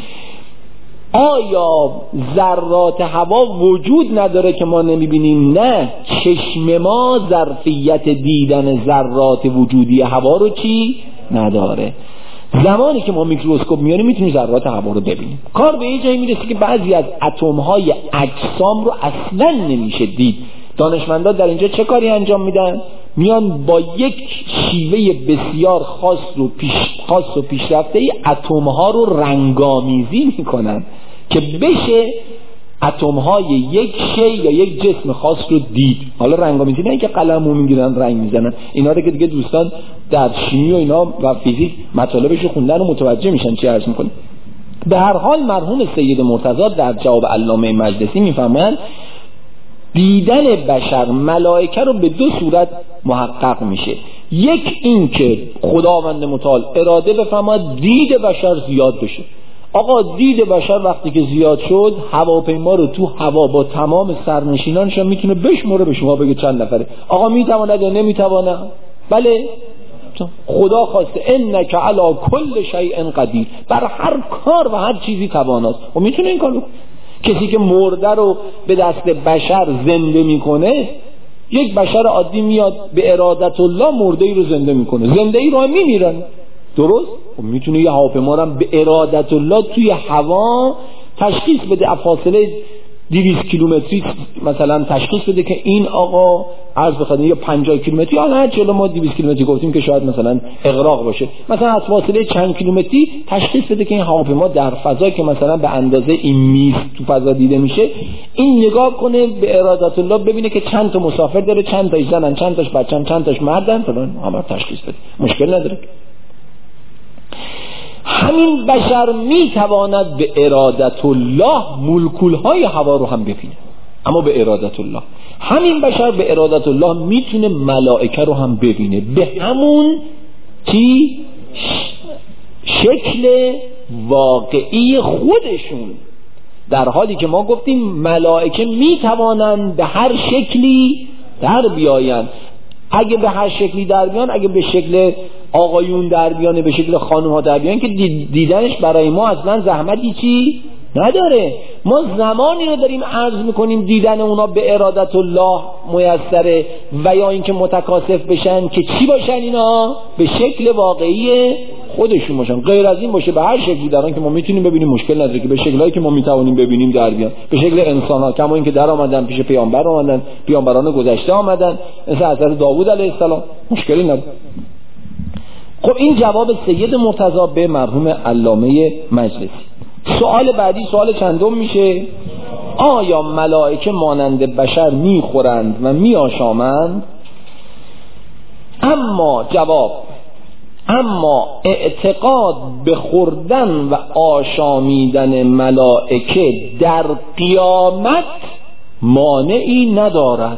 آیا ذرات هوا وجود نداره که ما نمیبینیم؟ نه، چشم ما ظرفیت دیدن ذرات وجودی هوا رو چی نداره. زمانی که ما میکروسکوپ میاریم میتونیم ذرات هوا رو ببینیم. کار به یه جایی میرسه که بعضی از اتم‌های اجسام رو اصلا نمیشه دید. دانشمندان در اینجا چه کاری انجام میدن؟ میان با یک شیوه بسیار خاص و پیش خاص و پیشرفته ای اتم‌ها رو رنگامیزی میکنن که بشه اتم‌های یک شی یا یک جسم خاص رو دید. حالا رنگامیزی نه که قلمو میگیرن رنگ میزنن، اینا رو که دیگه دوستان در شیمی و اینا و فیزیک مطالبش رو خوندن و متوجه میشن چی عرض میکنه. به هر حال مرحوم سید مرتضی در جواب علامه مجلسی میفهمن دیدن بشر ملائکه رو به دو صورت محقق میشه. یک این که خداوند متعال اراده بفرماد دید بشر زیاد بشه. آقا دید بشر وقتی که زیاد شد هواپیما رو تو هوا با تمام سرنشینانش هم میتونه بشماره، به شما بگه چند نفره. آقا میتواند یا نمیتواند؟ بله، خدا خواسته انک علی کل شیء قدیر، بر هر کار و هر چیزی تواناست و میتونه این کارو. کسی که مرده رو به دست بشر زنده میکنه، یک بشر عادی میاد به ارادت الله مرده ای رو زنده میکنه، زنده ای رو هم میمیرن، درست؟ و میتونه یه هواپیما رو به ارادت الله توی هوا تشخیص بده، فاصله دویست کیلومتری مثلا تشخیص بده که این آقا عرض بخواد یا پنجاه کیلومتری، حالا هر چه ما دویست کیلومتری گفتیم که شاید مثلا اغراق باشه، مثلا از فاصله چند کیلومتری تشخیص بده که این هواپیما در فضا که مثلا به اندازه این میز تو فضا دیده میشه، این نگاه کنه به ارادت الله ببینه که چند تا مسافر داره، چند تاش زنن، چند تاش بچه‌ن، چند تاش مردن، فلان، همه تشخیص بده، مشکل نداره. همین بشر میتواند به ارادت الله مولکول های هوا رو هم ببینه، اما به ارادت الله. همین بشر به ارادت الله میتونه ملائکه رو هم ببینه به همون چی شکل واقعی خودشون، در حالی که ما گفتیم ملائکه میتوانند به هر شکلی در بیاین. اگه به هر شکلی در بیان، اگه به شکل آقایون در بیان، به شکل خانم ها در بیان، که دیدنش برای ما اصلا زحمتی چی نداره. ما زمانی رو داریم عرض میکنیم دیدن اونا به ارادت الله میسره، و یا اینکه متکاسف بشن که چی باشن اینا؟ به شکل واقعی خودشون باشن، غیر از این باشه به هر شکلی در آن که ما میتونیم ببینیم مشکل نداره که به شکلایی که ما میتوانیم ببینیم در بیان، به شکل انسان‌ها کما اینکه در آمدن پیش پیامبر آمدن، پیامبران گذشته آمدن مثل حضرت داوود علیه السلام، مشکلی نداره. خب این جواب سید مرتضی به مرحوم علامه مجلسی. سوال بعدی سوال چندم میشه؟ آیا ملائکه مانند بشر میخورند و میآشامند؟ اما جواب اما اعتقاد به خوردن و آشامیدن ملائکه در قیامت مانعی ندارد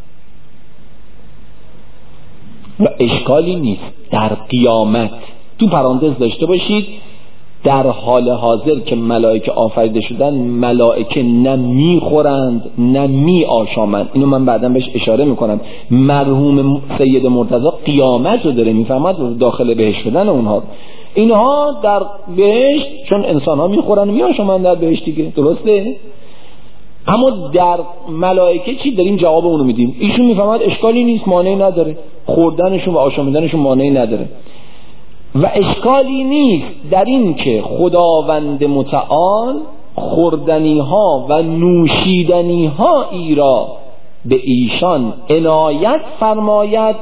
و اشکالی نیست. در قیامت تو پرانتز داشته باشید در حال حاضر که ملائکه آفریده شدن ملائکه نه میخورند نه می آشامند. اینو من بعداً بهش اشاره میکنم. مرحوم سید مرتضی قیامت رو داره میفهمد، داخل بهشت شدن اونها. اینها در بهشت چون انسان ها میخورن و می آشامند در بهشت دیگه، درسته؟ اما در ملائکه چی داریم جواب اونو میدیم. ایشون میفهمد اشکالی نیست، مانعی نداره، خوردنشون و آشامیدنشون مانعی نداره. و اشکالی نیست در این که خداوند متعال خوردنی ها و نوشیدنی ها ای را به ایشان عنایت فرماید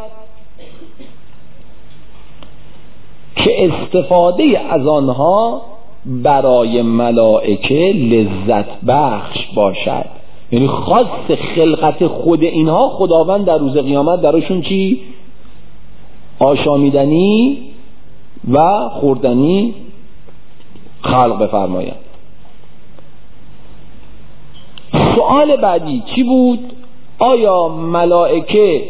که استفاده از آنها برای ملائکه لذت بخش باشد. یعنی خاص خلقت خود اینها خداوند در روز قیامت درشون چی؟ آشامیدنی و خوردنی خلق بفرماید. سوال بعدی چی بود؟ آیا ملائکه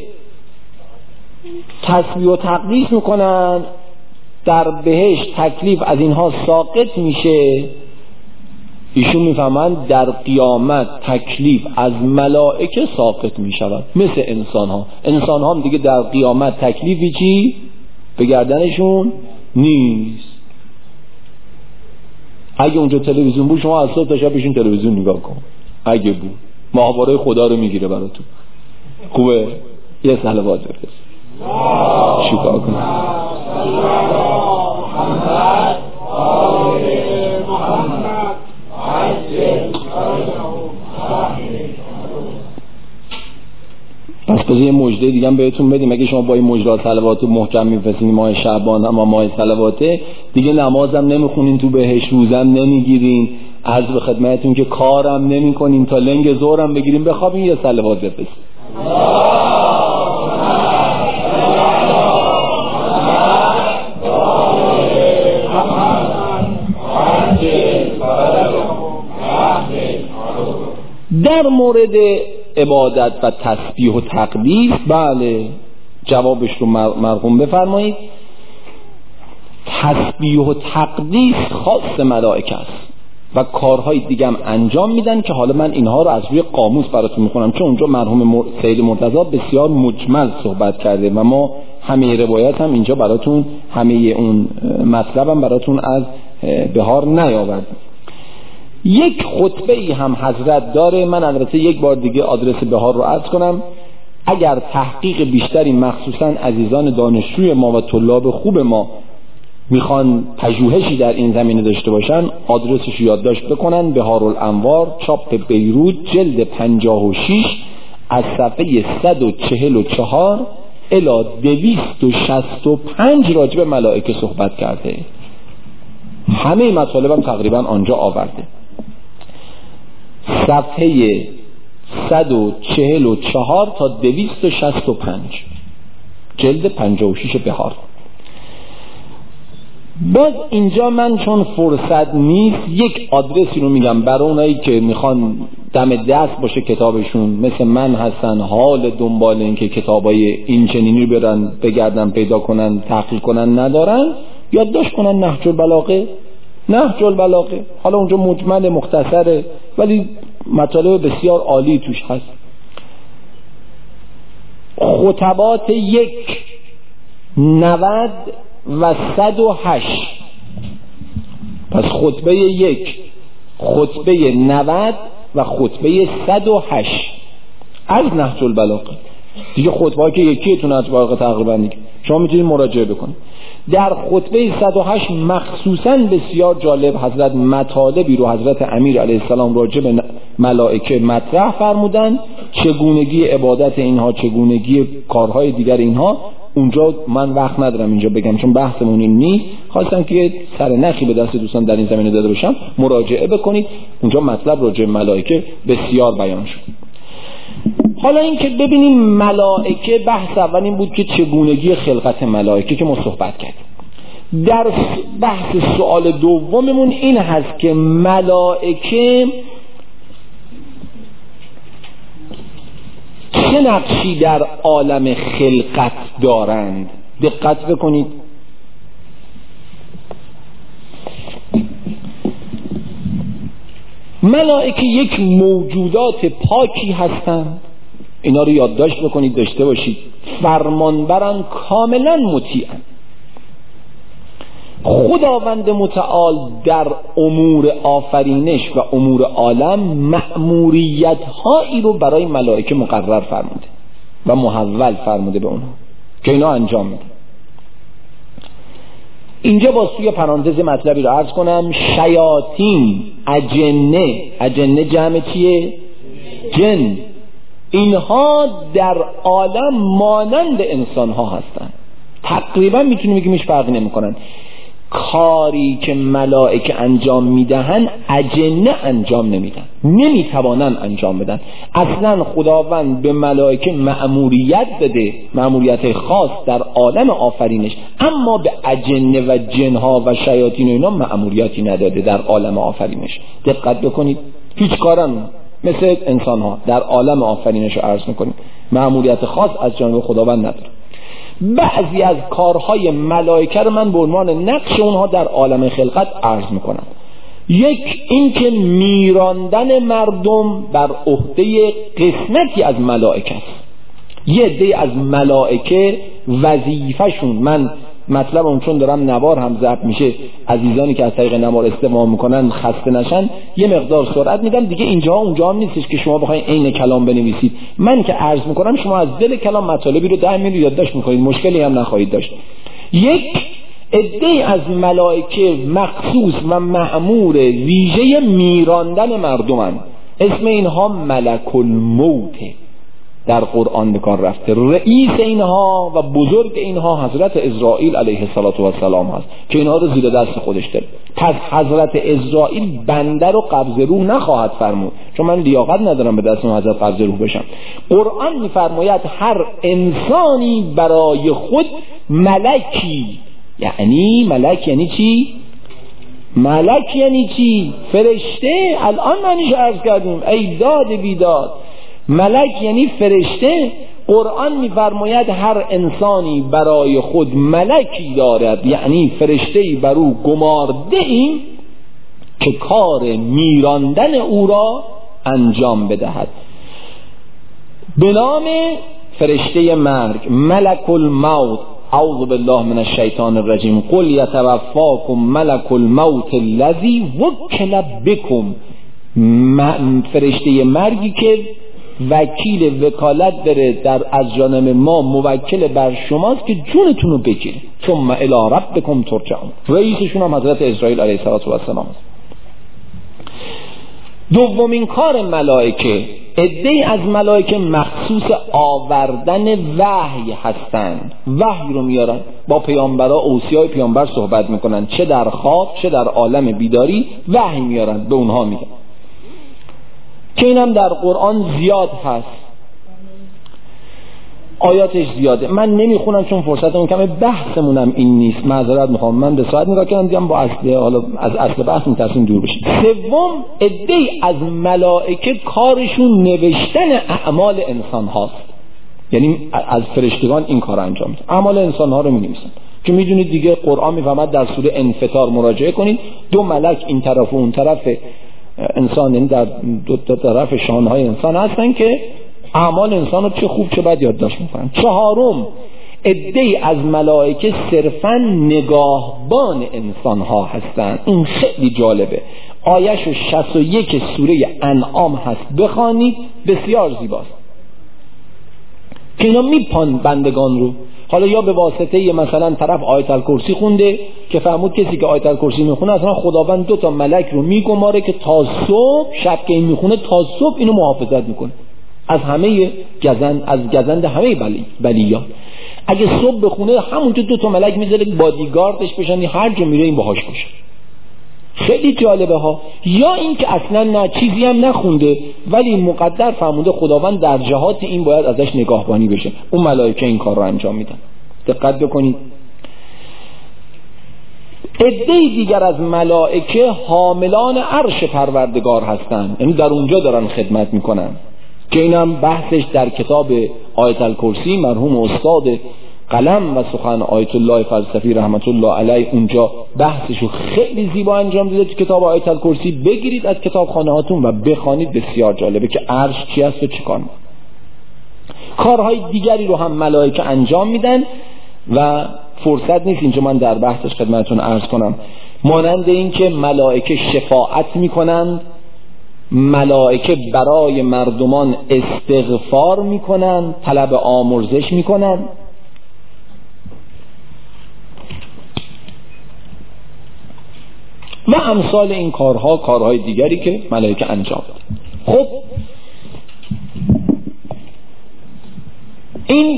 تسبیح و تقدیس میکنن؟ در بهشت تکلیف از اینها ساقط میشه؟ ایشون میفهمند در قیامت تکلیف از ملائکه ساقط میشود مثل انسان ها. انسان ها هم دیگه در قیامت تکلیفی چی؟ به گردنشون نیست. اگه اونجا تلویزیون بود شما از صبح تا شب بشین تلویزیون نگاه کن. اگه بود ماهواره خدا رو میگیره براتون. خوبه؟ یه صلوات بفرست. شکر کن. پس بذار یه مژده دیگه هم بهتون بدیم. اگه شما با این مژده صلوات محکم میفرستین ماه شعبان اما ماه صلواته دیگه نمازم نمیخونین تو بهش، روزم نمیگیرین، عرض به خدمتتون که کارم نمیکنین تا لنگ ظهرم بگیرین بخوابین یه صلوات بفرستین. در مورد عبادت و تسبیح و تقدیس بله جوابش رو مرحوم بفرمایید. تسبیح و تقدیس خاص ملائکه است و کارهای دیگه هم انجام میدن که حالا من اینها رو از روی قاموس براتون میخونم چون اونجا مرحوم سید مرتضی بسیار مجمل صحبت کرده و ما همه روایات هم اینجا براتون همه اون مطلب هم براتون از بهار نیاوردیم. یک خطبه ای هم حضرت داره. من البته یک بار دیگه آدرس بهار رو عرض کنم. اگر تحقیق بیشتری مخصوصا عزیزان دانشجوی ما و طلاب خوب ما میخوان پژوهشی در این زمینه داشته باشن آدرسش رو یادداشت بکنن. بهارالانوار چاپ بیروت جلد پنجاه و شش از صفحه صد و چهل و چهار الی دویست و شصت و پنج راجع به ملائکه صحبت کرده. همه مطالبم تقریبا آنجا آورده. صفحه صد و چهل و چهار تا دویست و شصت و پنج جلد پنجاه و شش بهار. باز اینجا من چون فرصت نیست یک آدرسی رو میگم برای اونایی که میخوان دم دست باشه کتابشون مثل من هستن حال دنبال این که کتابای این چنینی رو برن بگردن پیدا کنن تحقیق کنن ندارن یادداشت کنن نهج البلاغه. نهج البلاغه حالا اونجا مجمل مختصره ولی مطالب بسیار عالی توش هست. خطبات یک نود و صد و هشت. پس خطبه یک خطبه نود و خطبه صد و هشت از نهج البلاغه دیگه. خطبه که یکیتون از واقع تقریبا دیگه شما میتونید مراجعه بکنید. در خطبه صد و هشت مخصوصاً بسیار جالب حضرت مطالبی رو حضرت امیر علیه السلام راجع به ملائکه مطرح فرمودن، چگونگی عبادت اینها، چگونگی کارهای دیگر اینها. اونجا من وقت ندارم اینجا بگم چون بحثمون این نیست، خواستم که یه سرنخی به دست دوستان در این زمینه داده باشم، مراجعه بکنید. اونجا مطلب راجع به ملائکه بسیار بیان شد. حالا این که ببینیم ملائکه، بحث اول این بود که چگونگی خلقت ملائکه که ما صحبت کردیم. در بحث سوال دوممون این هست که ملائکه چه نقشی در عالم خلقت دارند. دقت بکنید. ملائکه یک موجودات پاکی هستند، اینا رو یادداشت بکنید، داشته باشید. فرمانبرن، کاملا مطیعن. خداوند متعال در امور آفرینش و امور عالم مأموریت هایی رو برای ملائکه مقرر فرموده و محول فرموده به اونها که اینا انجام میده. اینجا با سوی پرانتز مطلبی رو عرض کنم. شیاطین، اجنه، اجنه جمع چیه؟ جن. اینها در عالم مانند انسان ها هستن، تقریبا میتونیم بگیم هیچ فرقی نمی کنن. کاری که ملائکه انجام میدهن اجنه انجام نمیدن، نمیتوانن انجام بدن. اصلا خداوند به ملائکه مأموریت بده، مأموریت خاص در عالم آفرینش، اما به اجنه و جنها و شیاطین و اینا مأموریتی نداده در عالم آفرینش. دقت بکنید، هیچ کارن مثل انسان ها در عالم آفرینش رو عرض میکنیم، مأموریت خاص از جانب خداوند نداره. بعضی از کارهای ملائکه رو من به عنوان نقش اونها در عالم خلقت عرض میکنم. یک، این که میراندن مردم بر عهده قسمتی از ملائکه است. یه عده از ملائکه وظیفه‌شون، من مطلب اون چون دارم نوار هم ضبط میشه، عزیزانی که از طریق نوار استفاده میکنن خسته نشن، یه مقدار سرعت میدم دیگه. اینجا اونجا هم نیستش که شما بخواید عین کلام بنویسید. من که عرض میکنم شما از دل کلام مطالبی رو در میارید یادداشت میکنید، مشکلی هم نخواهید داشت. یک عده از ملائکه مخصوص و مأمور ویژه میراندن مردمن، اسم اینها ملک الموت در قرآن بکار رفته. رئیس اینها و بزرگ اینها حضرت اسرائیل علیه السلام هست که اینها رو زیر دست خودش داره. پس حضرت اسرائیل بنده رو قبض روح نخواهد فرمود، چون من لیاقت ندارم به دست اون حضرت قبض روح بشم. قرآن میفرماید هر انسانی برای خود ملکی، یعنی ملک یعنی چی؟ ملک یعنی چی؟ فرشته. الان منیش عرض کردیم، ای داد بیداد. ملک یعنی فرشته. قرآن می‌فرماید هر انسانی برای خود ملکی دارد، یعنی فرشته‌ای بر او گمارده‌ایم که کار میراندن او را انجام بدهد. به نام فرشته مرگ، ملک الموت. اعوذ بالله من الشیطان الرجیم. قل یتوفاکم ملک الموت الذی وکل بکم. فرشته مرگی که وکیل وکالت داره در از جانب ما، موکل بر شماست که جونتون رو بگیره. ثم الی ربکم ترجعون. رئیسشون هم حضرت اسرائیل علیه السلام است. دومین کار ملائکه، عده‌ای از ملائکه مخصوص آوردن وحی هستند. وحی رو میارن، با پیامبرا، اوصیای پیامبر صحبت میکنن، چه در خواب چه در عالم بیداری وحی میارن، به اونها میگن که اینم در قرآن زیاد هست، آیاتش زیاده. من نمیخونم چون فرصتمون کمه، بحثمونم این نیست، معذرت میخوام. من به ساعت نگاه کردم دیدم با اصل، حالا از اصل بحث میترسیم دور بشیم. سوم، عده‌ای از ملائکه کارشون نوشتن اعمال انسان هاست، یعنی از فرشتگان این کار انجام میدن، اعمال انسان ها رو مینویسن. که میدونید دیگه قرآن میفهمد در سوره انفطار مراجعه کنید، دو ملک این طرف و اون طرف انسان، یعنی در دو تا طرف شانهای انسان هستن که اعمال انسان رو چه خوب چه بد یادداشت میکنن. چهارم، عده‌ای از ملائکه صرفاً نگاهبان انسان ها هستن. این خیلی جالبه، آیش شصت و یک سوره انعام هست، بخوانید، بسیار زیباست که اینا میپان بندگان رو. حالا یا به واسطه مثلا طرف آیت الکرسی خونده که فهمود کسی که آیت الکرسی میخونه اصلا خداوند دو تا ملک رو میگماره که تا صبح، شب که این میخونه تا صبح اینو محافظت میکنه از همه گزند، از گزند همه بلی بلیات. اگه صبح بخونه همونجا دو تا ملک میذاره بادیگاردش بشن، هر جا میره این باهاش باشه. خیلی جالبه ها. یا این که اصلا نه چیزی هم نخونده ولی مقدر فهمونده خداوند در جهات این باید ازش نگاهبانی بشه، اون ملائکه این کار رو انجام میدن. دقت بکنید عده‌ای دیگر از ملائکه حاملان عرش پروردگار هستند، یعنی در اونجا دارن خدمت میکنن که اینم بحثش در کتاب آیت الکرسی مرحوم استاد قلم و سخن آیت الله فلسفی رحمت الله علیه اونجا بحثشو خیلی زیبا انجام دیده تو کتاب آیت الکرسی. بگیرید از کتابخانه هاتون و بخوانید، بسیار جالبه که عرش چی است و چی کار میکنه. کارهای دیگری رو هم ملائکه انجام میدن و فرصت نیست اینجا من در بحثش خدمتتون عرض کنم، مانند این که ملائکه شفاعت میکنند، ملائکه برای مردمان استغفار میکنند، طلب آمرزش میکنند. و امثال این کارها، کارهای دیگری که ملائکه انجام دادن. خب این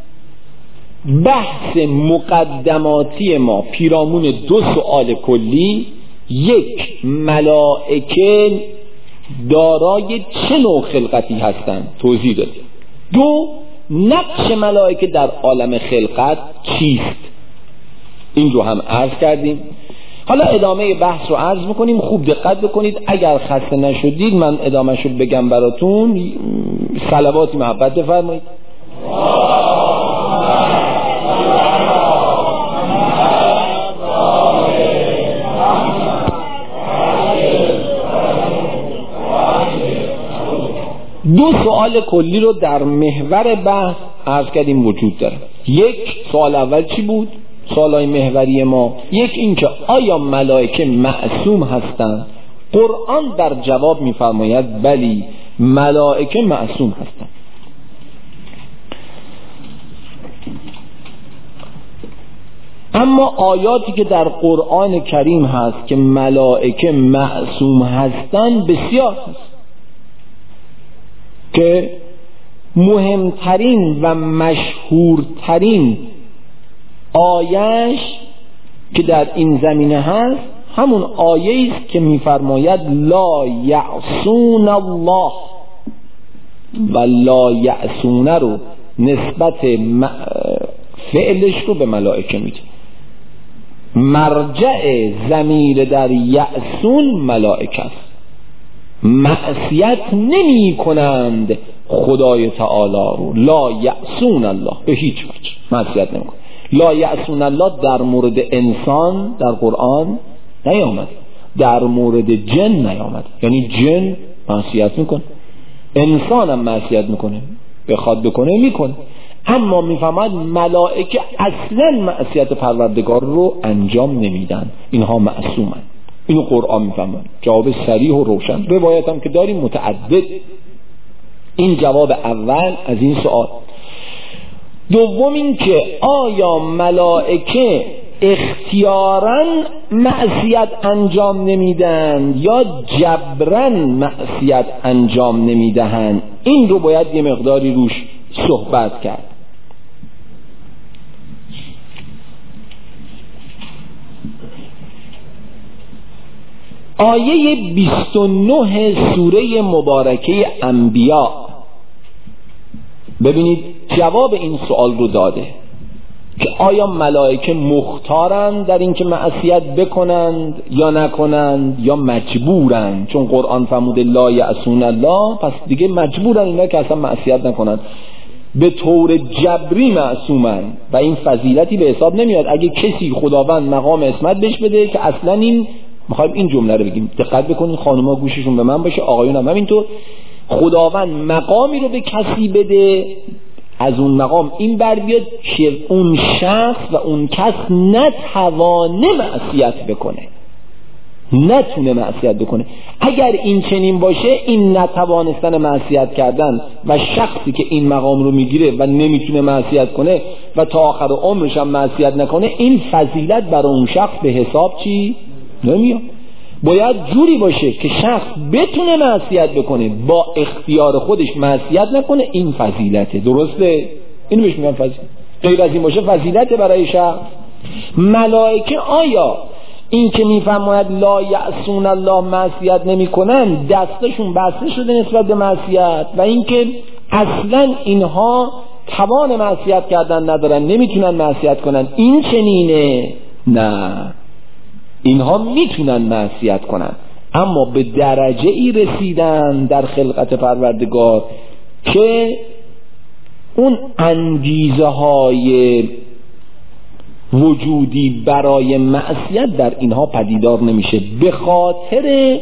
بحث مقدماتی ما پیرامون دو سؤال کلی: یک، ملائکه دارای چه نوع خلقتی هستند توضیح دادیم. دو، نقش ملائکه در عالم خلقت چیست، این رو هم عرض کردیم. حالا ادامه بحث رو عرض میکنیم، خوب دقت بکنید. اگر خسته نشدید من ادامه شو بگم براتون، صلواتی محبت بفرمایید. دو سوال کلی رو در محور بحث عرض کردیم وجود داره. یک، سوال اول چی بود؟ سوالای محوری ما یک این که آیا ملائکه معصوم هستند؟ قرآن در جواب می‌فرماید بلی، ملائکه معصوم هستند. اما آیاتی که در قرآن کریم هست که ملائکه معصوم هستند بسیار هست که مهمترین و مشهورترین آیهش که در این زمینه هست همون آیه است که می‌فرماید لا یعصون الله، و لا یعصون رو نسبت فعلش رو به ملائکه میده. مرجع ضمیر در یعصون ملائکه است. معصیت نمی کنند خدای تعالی رو، لا یعصون الله، به هیچ وجه معصیت نمی کنند. لا یعصون الله در مورد انسان در قرآن نیامد، در مورد جن نیامد. یعنی جن معصیت میکنه، انسان هم معصیت میکنه، بخواد بکنه میکنه، اما میفهمد ملائکه اصلا معصیت پروردگار رو انجام نمیدن، اینها معصومن. اینو قرآن میفهمد. جواب صریح و روشن، روایت هم که داریم متعدد. این جواب اول از این سوال. دوم این که آیا ملائکه اختیاراً معصیت انجام نمیدن یا جبراً معصیت انجام نمیدهند؟ این رو باید یه مقداری روش صحبت کرد. آیه بیست و نه سوره مبارکه انبیاء، ببینید جواب این سوال رو داده که آیا ملائکه مختارند در اینکه معصیت بکنند یا نکنند یا مجبورند؟ چون قرآن فرموده لا یعصون الله، پس دیگه مجبورن اینا که اصلا معصیت نکنند. به طور جبری معصومن و این فضیلتی به حساب نمیاد. اگه کسی خداوند مقام عصمت بهش بده که اصلا این، میخوایم این جمله رو بگیم، دقت بکنید خانوما گوششون به من باشه، آقایون هم همینطور، خداوند مقامی رو به کسی بده از اون مقام این بر بیاد که اون شخص و اون کس نتوانه معصیت بکنه. نتونه معصیت بکنه. اگر این چنین باشه، این نتوانستن معصیت کردن و شخصی که این مقام رو میگیره و نمیتونه معصیت کنه و تا آخر عمرش هم معصیت نکنه، این فضیلت برای اون شخص به حساب چی نمیاد. باید جوری باشه که شخص بتونه معصیت بکنه، با اختیار خودش معصیت نکنه، این فضیلته. درسته؟ اینو بهش میگن فضیلت. غیر از این باشه فضیلت برای شخص. ملائکه آیا این که میفرماید لا یعصون الله معصیت نمی کنن دستشون بسته شده نسبت به معصیت و اینکه اصلا اینها توان معصیت کردن ندارن، نمیتونن معصیت کنن، این چنینه؟ نه، اینها میتونن معصیت کنن، اما به درجه ای رسیدن در خلقت پروردگار که اون انگیزه های وجودی برای معصیت در اینها پدیدار نمیشه. به خاطر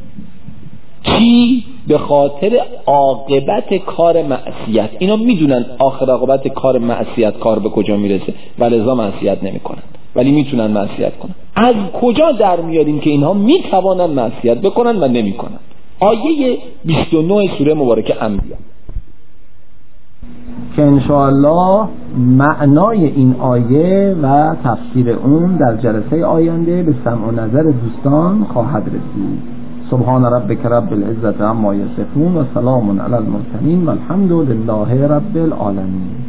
چی؟ به خاطر عاقبت کار معصیت. اینا میدونن آخر عاقبت کار معصیت کار به کجا میرسه و لذا معصیت نمیکنن، ولی میتونن معصیت کنن. از کجا در میاریم که اینها میتوانن معصیت بکنن و نمیکنن؟ آیه بیست و نه سوره مبارکه انبیاء که انشاءالله معنای این آیه و تفسیر اون در جلسه آینده به سمع و نظر دوستان خواهد رسید. سبحان ربک رب العزت عما یصفون و سلام علی المرسلین و الحمد لله رب العالمین.